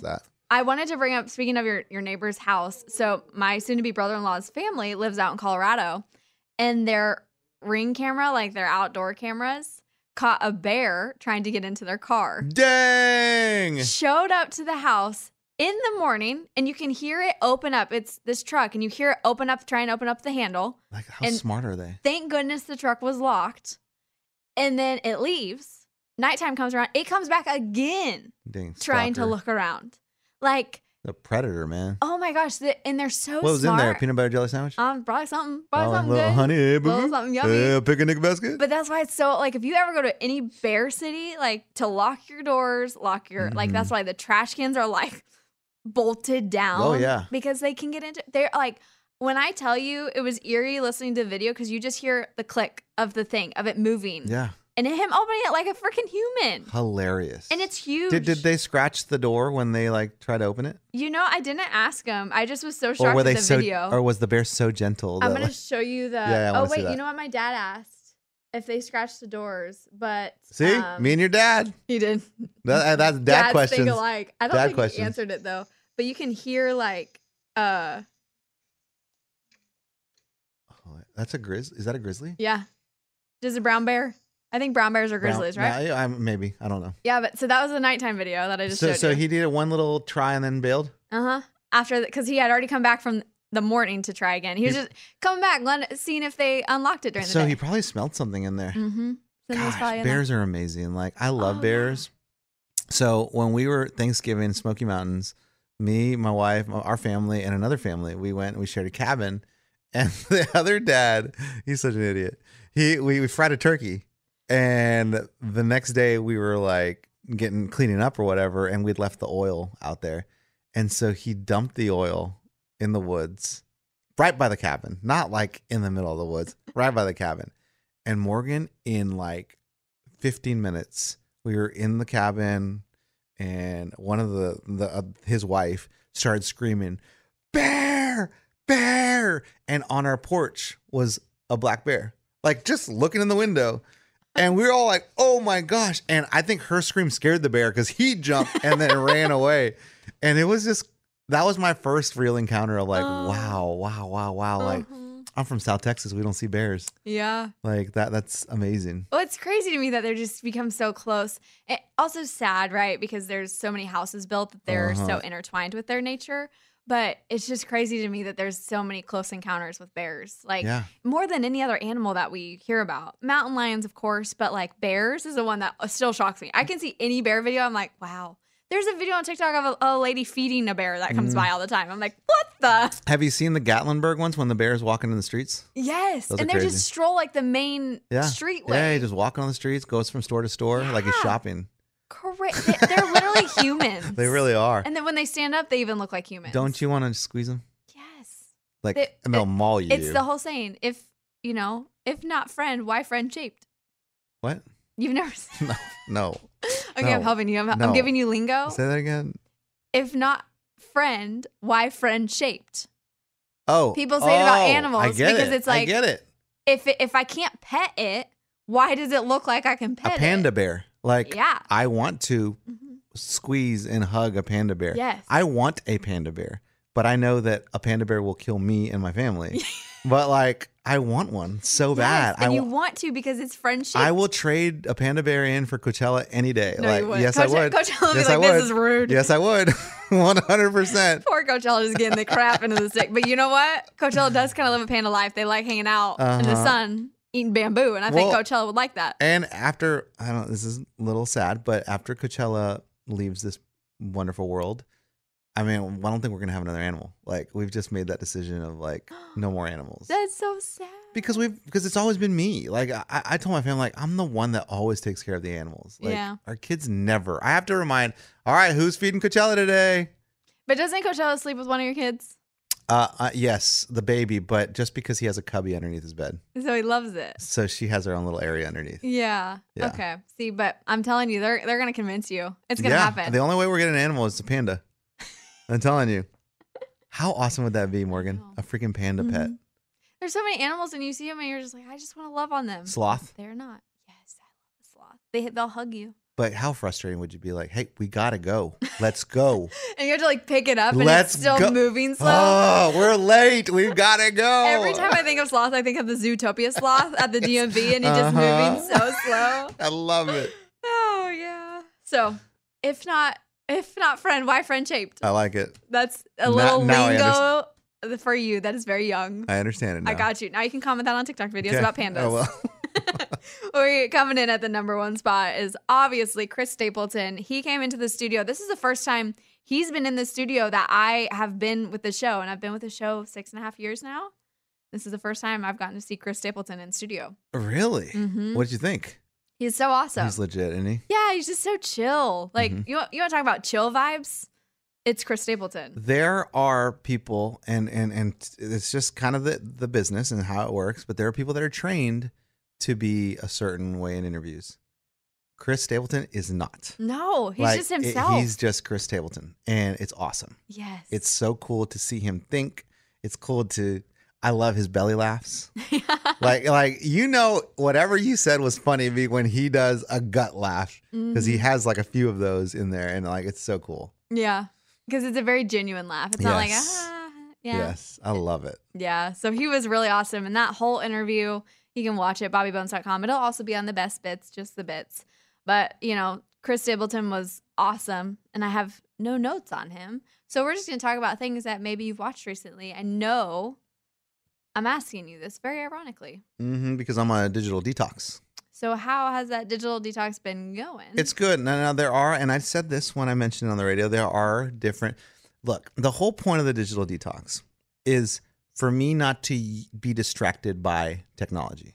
I wanted to bring up, speaking of your, your neighbor's house. So my soon-to-be brother-in-law's family lives out in Colorado, and their Ring camera, like their outdoor cameras, caught a bear trying to get into their car. Dang! Showed up to the house in the morning, and you can hear it open up. It's this truck, and you hear it open up, try and open up the handle. Like, how and smart are they? Thank goodness the truck was locked. And then it leaves. Nighttime comes around. It comes back again, Dang, trying to stalker. look around. Like, The predator, man. oh my gosh. The, and they're so What was smart. in there? Peanut butter jelly sandwich? Um, probably something. Probably Oh, something little good. honey, hey, Little boo-boo. something yummy. Uh, picnic basket? But that's why it's so, like, if you ever go to any bear city, like, to lock your doors, lock your, like, that's why the trash cans are, like, bolted down. Oh, yeah. Because they can get into, they're, like, when I tell you it was eerie listening to the video, because you just hear the click of the thing, of it moving. Yeah. And him opening it like a freaking human. Hilarious. And it's huge. Did, did they scratch the door when they, like, tried to open it? You know, I didn't ask him. I just was so Or shocked were at they the so, video. or was the bear so gentle? I'm that, going to like- show you the. Yeah, yeah, I oh, wanna see wait. that. You know what my dad asked? If they scratched the doors. But. See? um, Me and your dad. He did. That, that's dad Dads questions. think alike. I don't Dad think questions. he answered it, though. But you can hear, like. uh Oh, that's a grizz. Is that a grizzly? Yeah. Just a brown bear. I think brown bears are Brown- grizzlies, right? Nah, I, maybe. I don't know. Yeah, but so that was the nighttime video that I just So, showed so you. he did it one little try and then bailed? Uh huh. After, because he had already come back from the morning to try again. He was He- just coming back, letting- seeing if they unlocked it during the So day. he probably smelled something in there. Mm-hmm. So he was Gosh, probably in there. bears are amazing. Like, I love Oh, yeah. bears. So when we were Thanksgiving in Smoky Mountains, me, my wife, my- our family, and another family, we went and we shared a cabin. And the other dad, he's such an idiot. He we, we fried a turkey. And the next day we were like getting cleaning up or whatever, and we'd left the oil out there. And so he dumped the oil in the woods right by the cabin, not like in the middle of the woods, right by the cabin. And Morgan, in like fifteen minutes, we were in the cabin, and one of the, the uh, his wife started screaming, "Bear, bear!" And on our porch was a black bear, like just looking in the window. And we were all like, "Oh my gosh!" And I think her scream scared the bear because he jumped and then ran away. And it was just, that was my first real encounter of like, Oh. wow, wow, wow, wow. Like, Uh-huh. I'm from South Texas. We don't see bears. Yeah. Like that. That's amazing. Well, it's crazy to me that they're just become so close. It also sad, right? Because there's so many houses built that they're Uh-huh. so intertwined with their nature. But it's just crazy to me that there's so many close encounters with bears. Like Yeah. more than any other animal that we hear about. Mountain lions, of course, but like bears is the one that still shocks me. I can see any bear video. I'm like, wow. There's a video on TikTok of a, a lady feeding a bear that comes Mm. by all the time. I'm like, what the? Have you seen the Gatlinburg ones when the bear's walking in the streets? Yes. Those and are they crazy. just stroll like the main Yeah. street Yeah, way. he just walking on the streets, goes from store to store like he's Yeah. shopping. Correct. They- They're literally humans. They really are. And then when they stand up, they even look like humans. Don't you want to squeeze them? Yes. Like, They- and they'll it- maul you. It's the whole saying. If, you know, if not friend, why friend shaped? What? You've never seen No. No. Okay, No. I'm helping you. I'm, No. I'm giving you lingo. Say that again. If not friend, why friend shaped? Oh. People say it about oh, animals I get because it. it's like- I get it. If it, if I can't pet it, why does it look like I can A pet panda it? bear. Like, Yeah. I want to Mhm. squeeze and hug a panda bear. Yes. I want a panda bear, but I know that a panda bear will kill me and my family. But like, I want one so bad. Yes, and I you wa- want to because it's friendship. I will trade a panda bear in for Coachella any day. No, like, you wouldn't. yes, Coach- I would. Coachella would be yes, like, I "This would. is rude." Yes, I would. one hundred percent. Poor Coachella is getting the crap into the stick. But you know what? Coachella does kind of live a panda life. They like hanging out in the Uh-huh. sun, eating bamboo. And I think Well- Coachella would like that. And after, I don't, this is a little sad, but after Coachella leaves this wonderful world, I mean, I don't think we're going to have another animal. Like, we've just made that decision of like, no more animals. That's so sad. Because we've, because it's always been me. Like, I, I told my family, like, I'm the one that always takes care of the animals. Like, Yeah. our kids never. I have to remind, all right, who's feeding Coachella today? But doesn't Coachella sleep with one of your kids? Uh, uh, yes, the baby, but just because he has a cubby underneath his bed. So he loves it. So she has her own little area underneath. Yeah. Yeah. Okay. See, but I'm telling you, they're they're gonna convince you. It's gonna yeah, happen. The only way we're getting an animal is a panda. I'm telling you. How awesome would that be, Morgan? A freaking panda pet. Mhm. There's so many animals, and you see them, and you're just like, I just want to love on them. Sloth? They're not. Yes, I love a sloth. They they'll hug you. But how frustrating would you be like, hey, we got to go. Let's go. And you have to like pick it up and Let's it's still go. moving slow. Oh, we're late. We've got to go. Every time I think of sloth, I think of the Zootopia sloth at the D M V and it's just Uh-huh. moving so slow. I love it. Oh, yeah. So if not, if not friend, why friend shaped? I like it. That's a Now- little now I lingo for you. That is very young. I understand it now. I got you. Now you can comment that on TikTok videos Okay. about pandas. Oh, well. We're coming in at the number one spot is obviously Chris Stapleton. He came into the studio. This is the first time he's been in the studio that I have been with the show, and I've been with the show six and a half years now. This is the first time I've gotten to see Chris Stapleton in studio. Really? Mhm. What did you think? He's so awesome. He's legit, isn't he? Yeah, he's just so chill. Like, Mhm. you, you want to talk about chill vibes? It's Chris Stapleton. There are people, and and and it's just kind of the the business and how it works. But there are people that are trained to be a certain way in interviews. Chris Stapleton is not. No, he's Like, just it- himself. he's just Chris Stapleton, and it's awesome. yes. It's so cool to see him think. It's cool to. I love his belly laughs. like like you know, whatever you said was funny to me when he does a gut laugh because he Mhm. has like a few of those in there, and like it's so cool. Yeah, because it's a very genuine laugh. It's not like, Yes. ah, yeah. Yes, I love it. Yeah. So he was really awesome. And that whole interview, you can watch it, bobby bones dot com. It'll also be on the best bits, just the bits. But, you know, Chris Stapleton was awesome. And I have no notes on him. So we're just going to talk about things that maybe you've watched recently. I know I'm asking you this very ironically. hmm because I'm on a digital detox. So how has that digital detox been going? It's good. Now, now there are, and I said this when I mentioned it on the radio, there are different. Look, the whole point of the digital detox is for me not to y- be distracted by technology.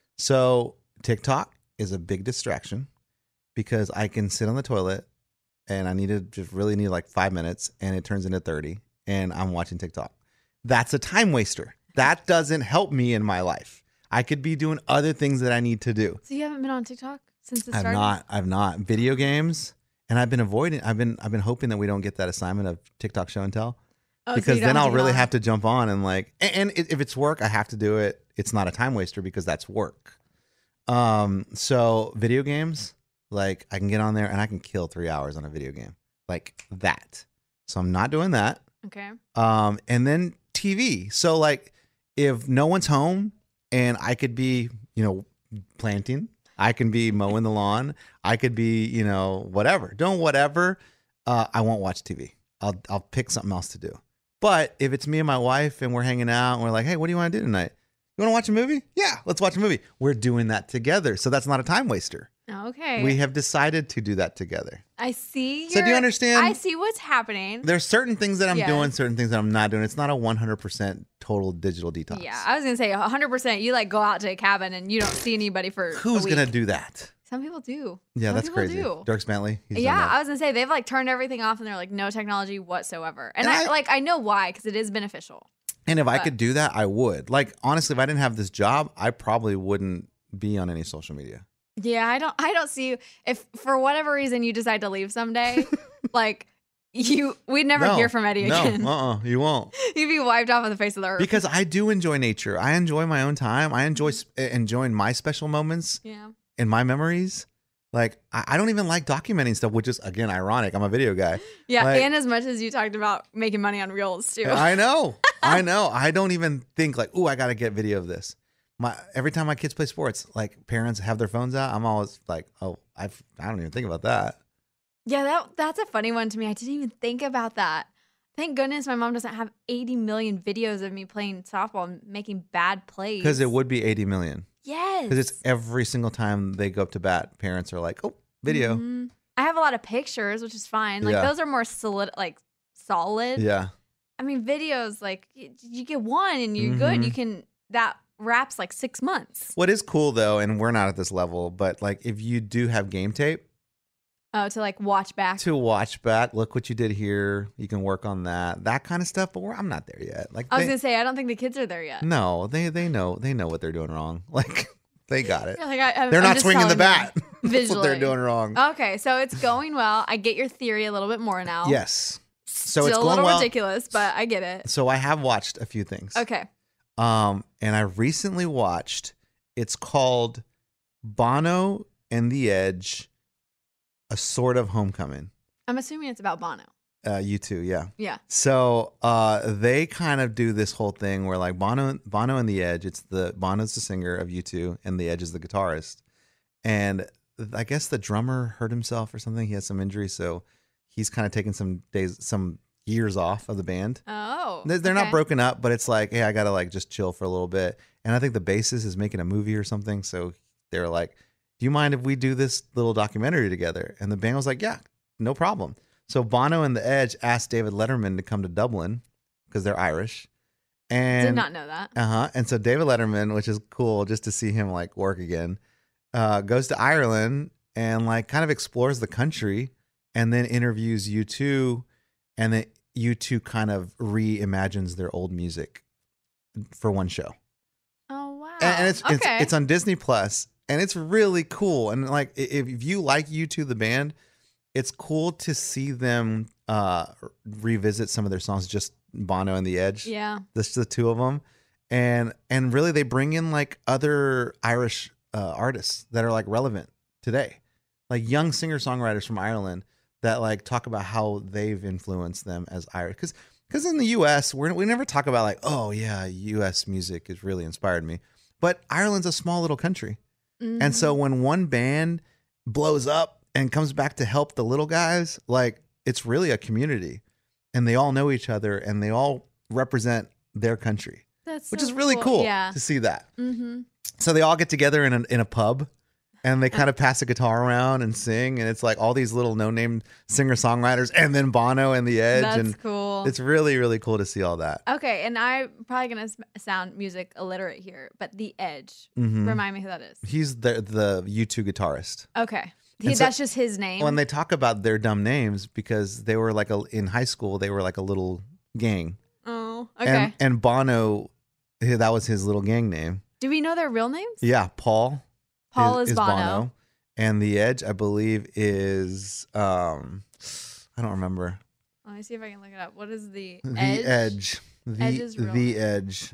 So TikTok is a big distraction because I can sit on the toilet and I need to just really need like five minutes and it turns into thirty and I'm watching TikTok. That's a time waster. That doesn't help me in my life. I could be doing other things that I need to do. So you haven't been on TikTok since it I've started? not. I've not. Video games, and I've been avoiding. I've been. I've been hoping that we don't get that assignment of TikTok show and tell, Oh, so because you don't then have I'll to get really on. have to jump on and like. And, and if it's work, I have to do it. It's not a time waster because that's work. Um. So video games, like I can get on there and I can kill three hours on a video game, like that. So I'm not doing that. Okay. Um. And then T V. So like, if no one's home and I could be, you know, planting. I can be mowing the lawn. I could be, you know, whatever. Doing whatever. Uh, I won't watch T V. I'll I'll pick something else to do. But if it's me and my wife and we're hanging out and we're like, hey, what do you want to do tonight? You want to watch a movie? Yeah, let's watch a movie. We're doing that together. So that's not a time waster. Okay. We have decided to do that together. I see. So do you your- understand? I see what's happening. There's certain things that I'm Yes. doing, certain things that I'm not doing. It's not a one hundred percent total digital detox. Yeah, I was gonna say one hundred percent. You like go out to a cabin and you don't see anybody for a Who's week. going to do that? Some people do. Yeah, Some that's people crazy. do. Dirk Bentley. He's done Yeah, that. I was gonna say they've like turned everything off and they're like no technology whatsoever. And, And I, I- like I know why because it is beneficial. And if I But- could do that, I would. Like, honestly, if I didn't have this job, I probably wouldn't be on any social media. Yeah, I don't. I don't see you if for whatever reason you decide to leave someday. like you, we'd never No, hear from Eddie again. No, uh-uh, you won't. You'd be wiped off of the face of the earth. Because I do enjoy nature. I enjoy my own time. I enjoy sp- enjoying my special moments yeah. and my memories. Like, I, I don't even like documenting stuff, which is, again, ironic. I'm a video guy. Yeah, Like- and as much as you talked about making money on reels too. I know. I know. I don't even think like, ooh, I got to get video of this. My every time my kids play sports, like parents have their phones out, I'm always like, oh, I've, I don't even think about that. Yeah, that that's a funny one to me. I didn't even think about that. Thank goodness my mom doesn't have eighty million videos of me playing softball and making bad plays. Because it would be eighty million. Yes. Because it's every single time they go up to bat, parents are like, oh, video. Mhm. I have a lot of pictures, which is fine. Like Yeah. those are more solid, like solid. Yeah. I mean, videos like y- you get one and you're good. Mhm. You can that wraps like six months. What is cool though, and we're not at this level, but like if you do have game tape Oh, to like watch back. to watch back, look what you did here. You can work on that, that kind of stuff. But we're, I'm not there yet. Like I was they- gonna say I don't think the kids are there yet. no, they they know they know what they're doing wrong. Like they got it. You're like, I, I'm- They're I'm not just swinging the telling you. bat. That's what they're Visually. doing wrong. Okay, so it's going well. I get your theory a little bit more now. Yes. So Still it's a going little well. ridiculous, but I get it. So I have watched a few things. Okay. Um, and I recently watched. It's called Bono and the Edge. a sort of homecoming. I'm assuming it's about Bono. Uh, U two, yeah. Yeah. So uh, they kind of do this whole thing where like Bono, Bono and The Edge. It's the Bono's the singer of U two, and The Edge is the guitarist. And I guess the drummer hurt himself or something. He had some injury, so he's kind of taking some days, some years off of the band. Oh. They're, they're okay. not broken up, but it's like, hey, I gotta like just chill for a little bit. And I think the bassist is making a movie or something, so they're like, do you mind if we do this little documentary together? And the band was like, yeah, no problem. So Bono and The Edge asked David Letterman to come to Dublin because they're Irish. And Did not know that. Uh-huh. And so David Letterman, which is cool just to see him like work again, uh, goes to Ireland and like kind of explores the country and then interviews U two, and then U two kind of reimagines their old music for one show. Oh, wow. And, and it's, okay. it's it's on Disney Plus, and it's really cool. And like if, if you like U two the band, it's cool to see them uh, revisit some of their songs, just Bono and The Edge. Yeah. Just the two of them. And and really they bring in like other Irish uh, artists that are like relevant today. Like young singer-songwriters from Ireland that like talk about how they've influenced them as Irish. Because because in the U S, we're, we never talk about like, oh yeah, U S music has really inspired me. But Ireland's a small little country. Mm-hmm. And so when one band blows up and comes back to help the little guys, like it's really a community, and they all know each other and they all represent their country. That's which so is really cool. cool Yeah. to see that. Mm-hmm. So they all get together in a, in a pub, and they kind of pass a guitar around and sing, and it's like all these little no-name singer-songwriters, and then Bono and The Edge. That's and cool. It's really, really cool to see all that. Okay, and I'm probably gonna s- sound music illiterate here, but The Edge. Mhm. Remind me who that is. He's the the U two guitarist. Okay, he, And so- that's just his name. When they talk about their dumb names, because they were like a in high school, they were like a little gang. oh, okay. And and Bono, that was his little gang name. Do we know their real names? Yeah, Paul. Paul is Bono. And The Edge, I believe, is um, I don't remember. Let me see if I can look it up. What is the The Edge? Edge. The Edge's real The name. Edge.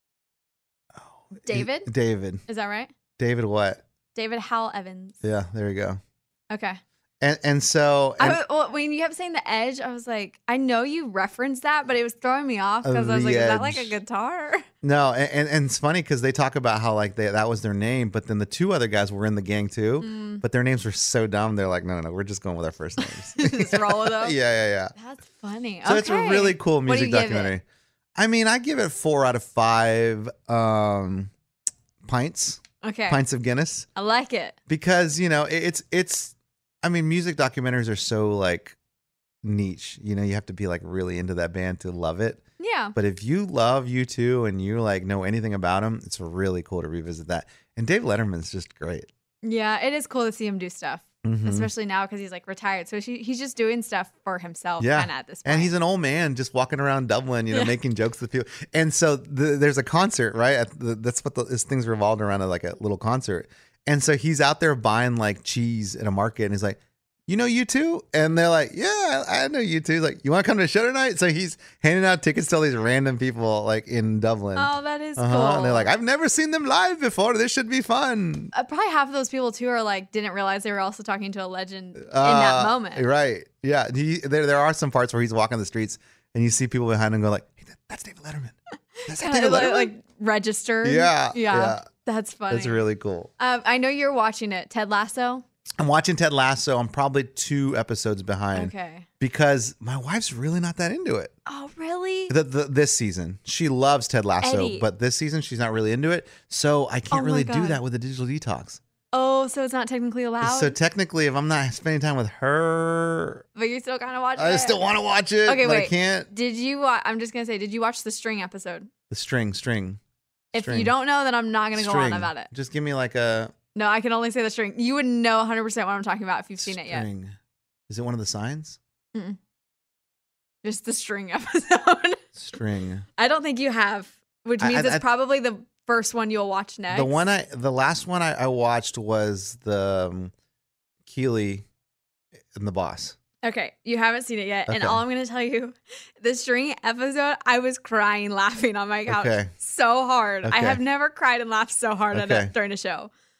Oh, David? it- David. Is that right? David what? David Howell Evans. Yeah, there we go. Okay. And and so and, I, w- well, when you kept saying The Edge, I was like, I know you referenced that, but it was throwing me off because I was The like, is that like a Edge. guitar? no, and, and, and it's funny because they talk about how like they, that was their name, but then the two other guys were in the gang too, Mm. but their names were so dumb. They're like, no, no, no, we're just going with our first names. Just roll with them. yeah, yeah, yeah. That's funny. So it's a Okay. really cool What do music you give it? documentary. I mean, I give it four out of five um, pints, Okay. pints of Guinness, I like it. because you know it, it's it's. I mean, music documentaries are so like niche. You know, you have to be like really into that band to love it. Yeah. But if you love U two and you like know anything about them, it's really cool to revisit that. And Dave Letterman's just great. Yeah, it is cool to see him do stuff, Mhm. especially now because he's like retired. So he, he's just doing stuff for himself Yeah, kind of at this point. and he's an old man just walking around Dublin, you know, Yeah. making jokes with people. And so the, there's a concert, right? At the, that's what the, this thing's revolved around, like a little concert. And so he's out there buying like cheese at a market, and he's like, "You know U two?" And they're like, "Yeah, I know U two." He's like, "You want to come to the show tonight?" So he's handing out tickets to all these random people like in Dublin. Oh, that is Uh-huh. cool. And they're like, "I've never seen them live before. This should be fun." Uh, probably half of those people too are like didn't realize they were also talking to a legend in Uh, that moment. Right. Yeah. He, there, there are some parts where he's walking the streets and you see people behind him go like, "Hey, that, that's David Letterman. That's Kinda David like, Letterman." like registered. Yeah, yeah. yeah. That's funny. That's really cool. Um, I know you're watching it, Ted Lasso. I'm watching Ted Lasso. I'm probably two episodes behind Okay. because my wife's really not that into it. Oh, really? The, the, this season, she loves Ted Lasso, Eddie. but this season she's not really into it. So I can't Oh my really do God. that with a digital detox. Oh, so it's not technically allowed. So technically, if I'm not spending time with her, but you still kind of watch it. I still want to watch it. Okay, but wait. I can't. Did you? Wa- I'm just gonna say, did you watch the String episode? The string, string. If String. you don't know, then I'm not gonna go on String. about it. Just give me like a No, I can only say the String. You would know one hundred percent what I'm talking about if you've seen it yet. string. Is it one of the signs? Mm-mm. Just the String episode. String. I don't think you have, which I- means I- it's I- probably the first one you'll watch next. The one I, the last one I, I watched was the um, Keely and the Boss. Okay, you haven't seen it yet, and Okay. all I'm gonna tell you, the String episode, I was crying, laughing on my couch Okay. so hard. I Okay. have never cried and laughed so hard at Okay. it during a show.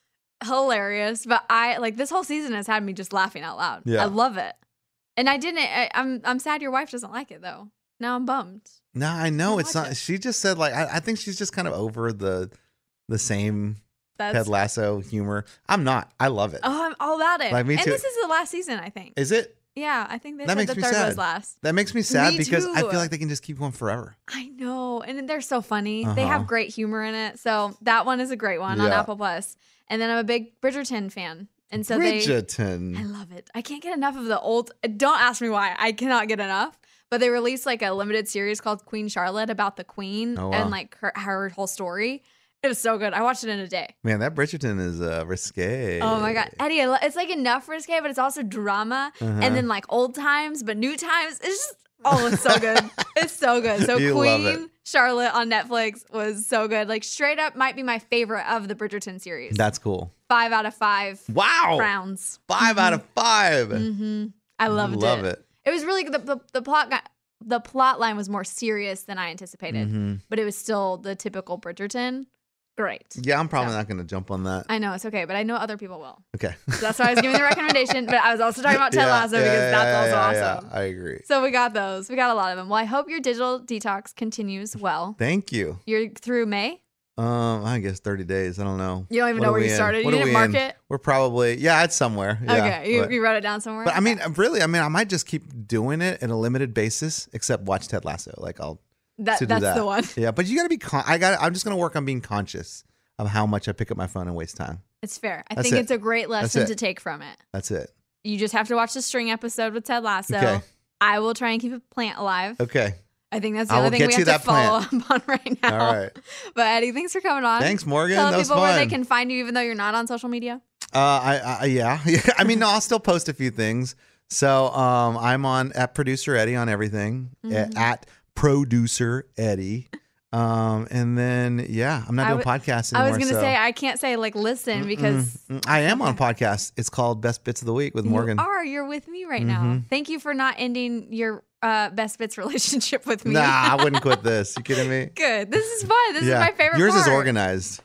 hilarious. But I like this whole season has had me just laughing out loud. Yeah. I love it. And I didn't. I, I'm I'm sad your wife doesn't like it though. Now I'm bummed. No, I know I it's watch not. it. She just said like I, I think she's just kind of over the the same That's Ted Lasso humor. I'm not. I love it. oh, I'm all about it. Like, me and too. this is the last season, I think. Is it? Yeah, I think they That said makes the me third sad. was last. That makes me sad Me because I too. feel like they can just keep going forever. I know, and they're so funny. They Uh-huh. have great humor in it. So that one is a great one on Yeah. Apple Plus. And then I'm a big Bridgerton fan, and so they. Bridgerton. I love it. I can't get enough of the old. Don't ask me why. I cannot get enough. But they released like a limited series called Queen Charlotte about the Queen Oh, wow. and like her, her whole story. It was so good. I watched it in a day. Man, that Bridgerton is uh, risque. Oh my god, Eddie! I lo- It's like enough risque, but it's also drama, Uh-huh. and then like old times, but new times. It's just oh, it's so good. It's so good. So You love it. Queen Charlotte on Netflix was so good. Like straight up, might be my favorite of the Bridgerton series. That's cool. Five out of five. Wow. Crowns. 5 out of five. Mm-hmm. I loved Love it. it. It was really the the, the plot got. The plot line was more serious than I anticipated, Mhm. but it was still the typical Bridgerton. Great. Yeah, I'm probably So- not going to jump on that. I know it's okay, but I know other people will. Okay. So that's why I was giving the recommendation, but I was also talking about Ted Yeah, Lasso yeah, because yeah, that's yeah, also yeah, awesome. yeah. I agree. So we got those. We got a lot of them. Well, I hope your digital detox continues well. Thank you. You're through May? Um, I guess thirty days. I don't know. You don't even What know are where we you in? started? You What are didn't we mark in? it? We're probably, yeah, it's somewhere. Yeah, okay. You, but, you wrote it down somewhere? but I mean, really, I mean, I might just keep doing it in a limited basis, except watch Ted Lasso. Like I'll that, to do that's that. the one. Yeah, but you got to be. Con- I got. I'm just gonna work on being conscious of how much I pick up my phone and waste time. It's fair. I That's think it. it's a great That's lesson it. to take from it. That's it. You just have to watch the string episode with Ted Lasso. Okay. I will try and keep a plant alive. Okay. I think that's the I only will thing we get have you to that follow plant. up on right now. All right. But Eddie, thanks for coming on. Thanks, Morgan. Tell That was people where they fun. can find you, even though you're not on social media. Uh, I, I yeah, I mean, no, I'll still post a few things. So, um, I'm on at Producer Eddie on everything Mhm. at, at Producer Eddie. Um, and then yeah, I'm not I doing w- podcasts I anymore. was gonna so- say I can't say like listen because Mm, I am on a podcast. It's called Best Bits of the Week with Morgan. you are. You're with me right now. Mhm. Thank you for not ending your uh, best bits relationship with me. Nah, I wouldn't quit this. You kidding me? Good. This is fun. This yeah. is my favorite. Yours part. is organized.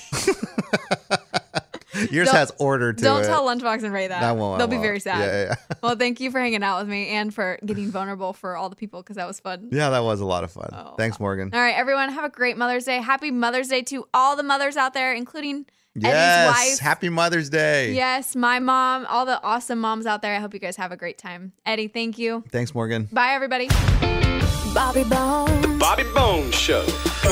Yours Don't- has order to Don't it. tell Lunchbox and Ray that. I won't, I They'll be won't. very sad. Yeah, yeah. Well, thank you for hanging out with me and for getting vulnerable for all the people because that was fun. Yeah, that was a lot of fun. Oh, Thanks, Morgan. All right, everyone, have a great Mother's Day. Happy Mother's Day to all the mothers out there, including Yes. Eddie's wife. Happy Mother's Day. Yes, my mom, all the awesome moms out there. I hope you guys have a great time. Eddie, thank you. Thanks, Morgan. Bye, everybody. Bobby Bones. The Bobby Bones Show.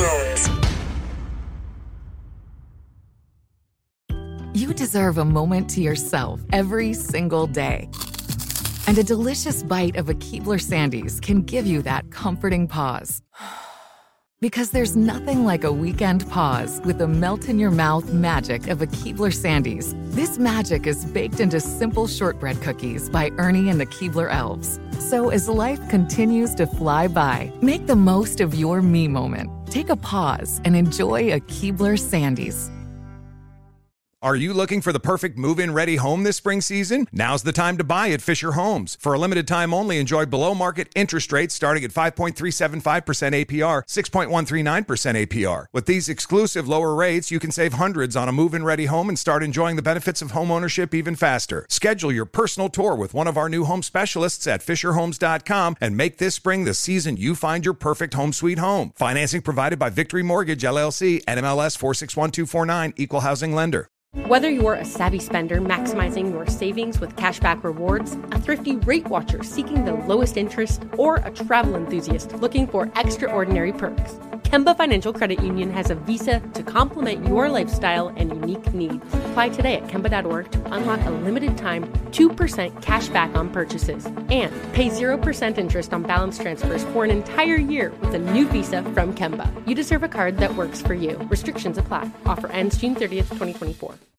You deserve a moment to yourself every single day. And a delicious bite of a Keebler Sandies can give you that comforting pause. Because there's nothing like a weekend pause with the melt-in-your-mouth magic of a Keebler Sandies. This magic is baked into simple shortbread cookies by Ernie and the Keebler Elves. So as life continues to fly by, make the most of your me moment. Take a pause and enjoy a Keebler Sandies. Are you looking for the perfect move-in ready home this spring season? Now's the time to buy at Fisher Homes. For a limited time only, enjoy below-market interest rates starting at five point three seven five percent A P R, six point one three nine percent A P R. With these exclusive lower rates, you can save hundreds on a move-in ready home and start enjoying the benefits of home ownership even faster. Schedule your personal tour with one of our new home specialists at fisher homes dot com and make this spring the season you find your perfect home sweet home. Financing provided by Victory Mortgage, L L C, N M L S four six one two four nine, Equal Housing Lender. Whether you're a savvy spender maximizing your savings with cashback rewards, a thrifty rate watcher seeking the lowest interest, or a travel enthusiast looking for extraordinary perks, Kemba Financial Credit Union has a visa to complement your lifestyle and unique needs. Apply today at kemba dot org to unlock a limited time two percent cash back on purchases and pay zero percent interest on balance transfers for an entire year with a new visa from Kemba. You deserve a card that works for you. Restrictions apply. Offer ends June thirtieth, twenty twenty-four.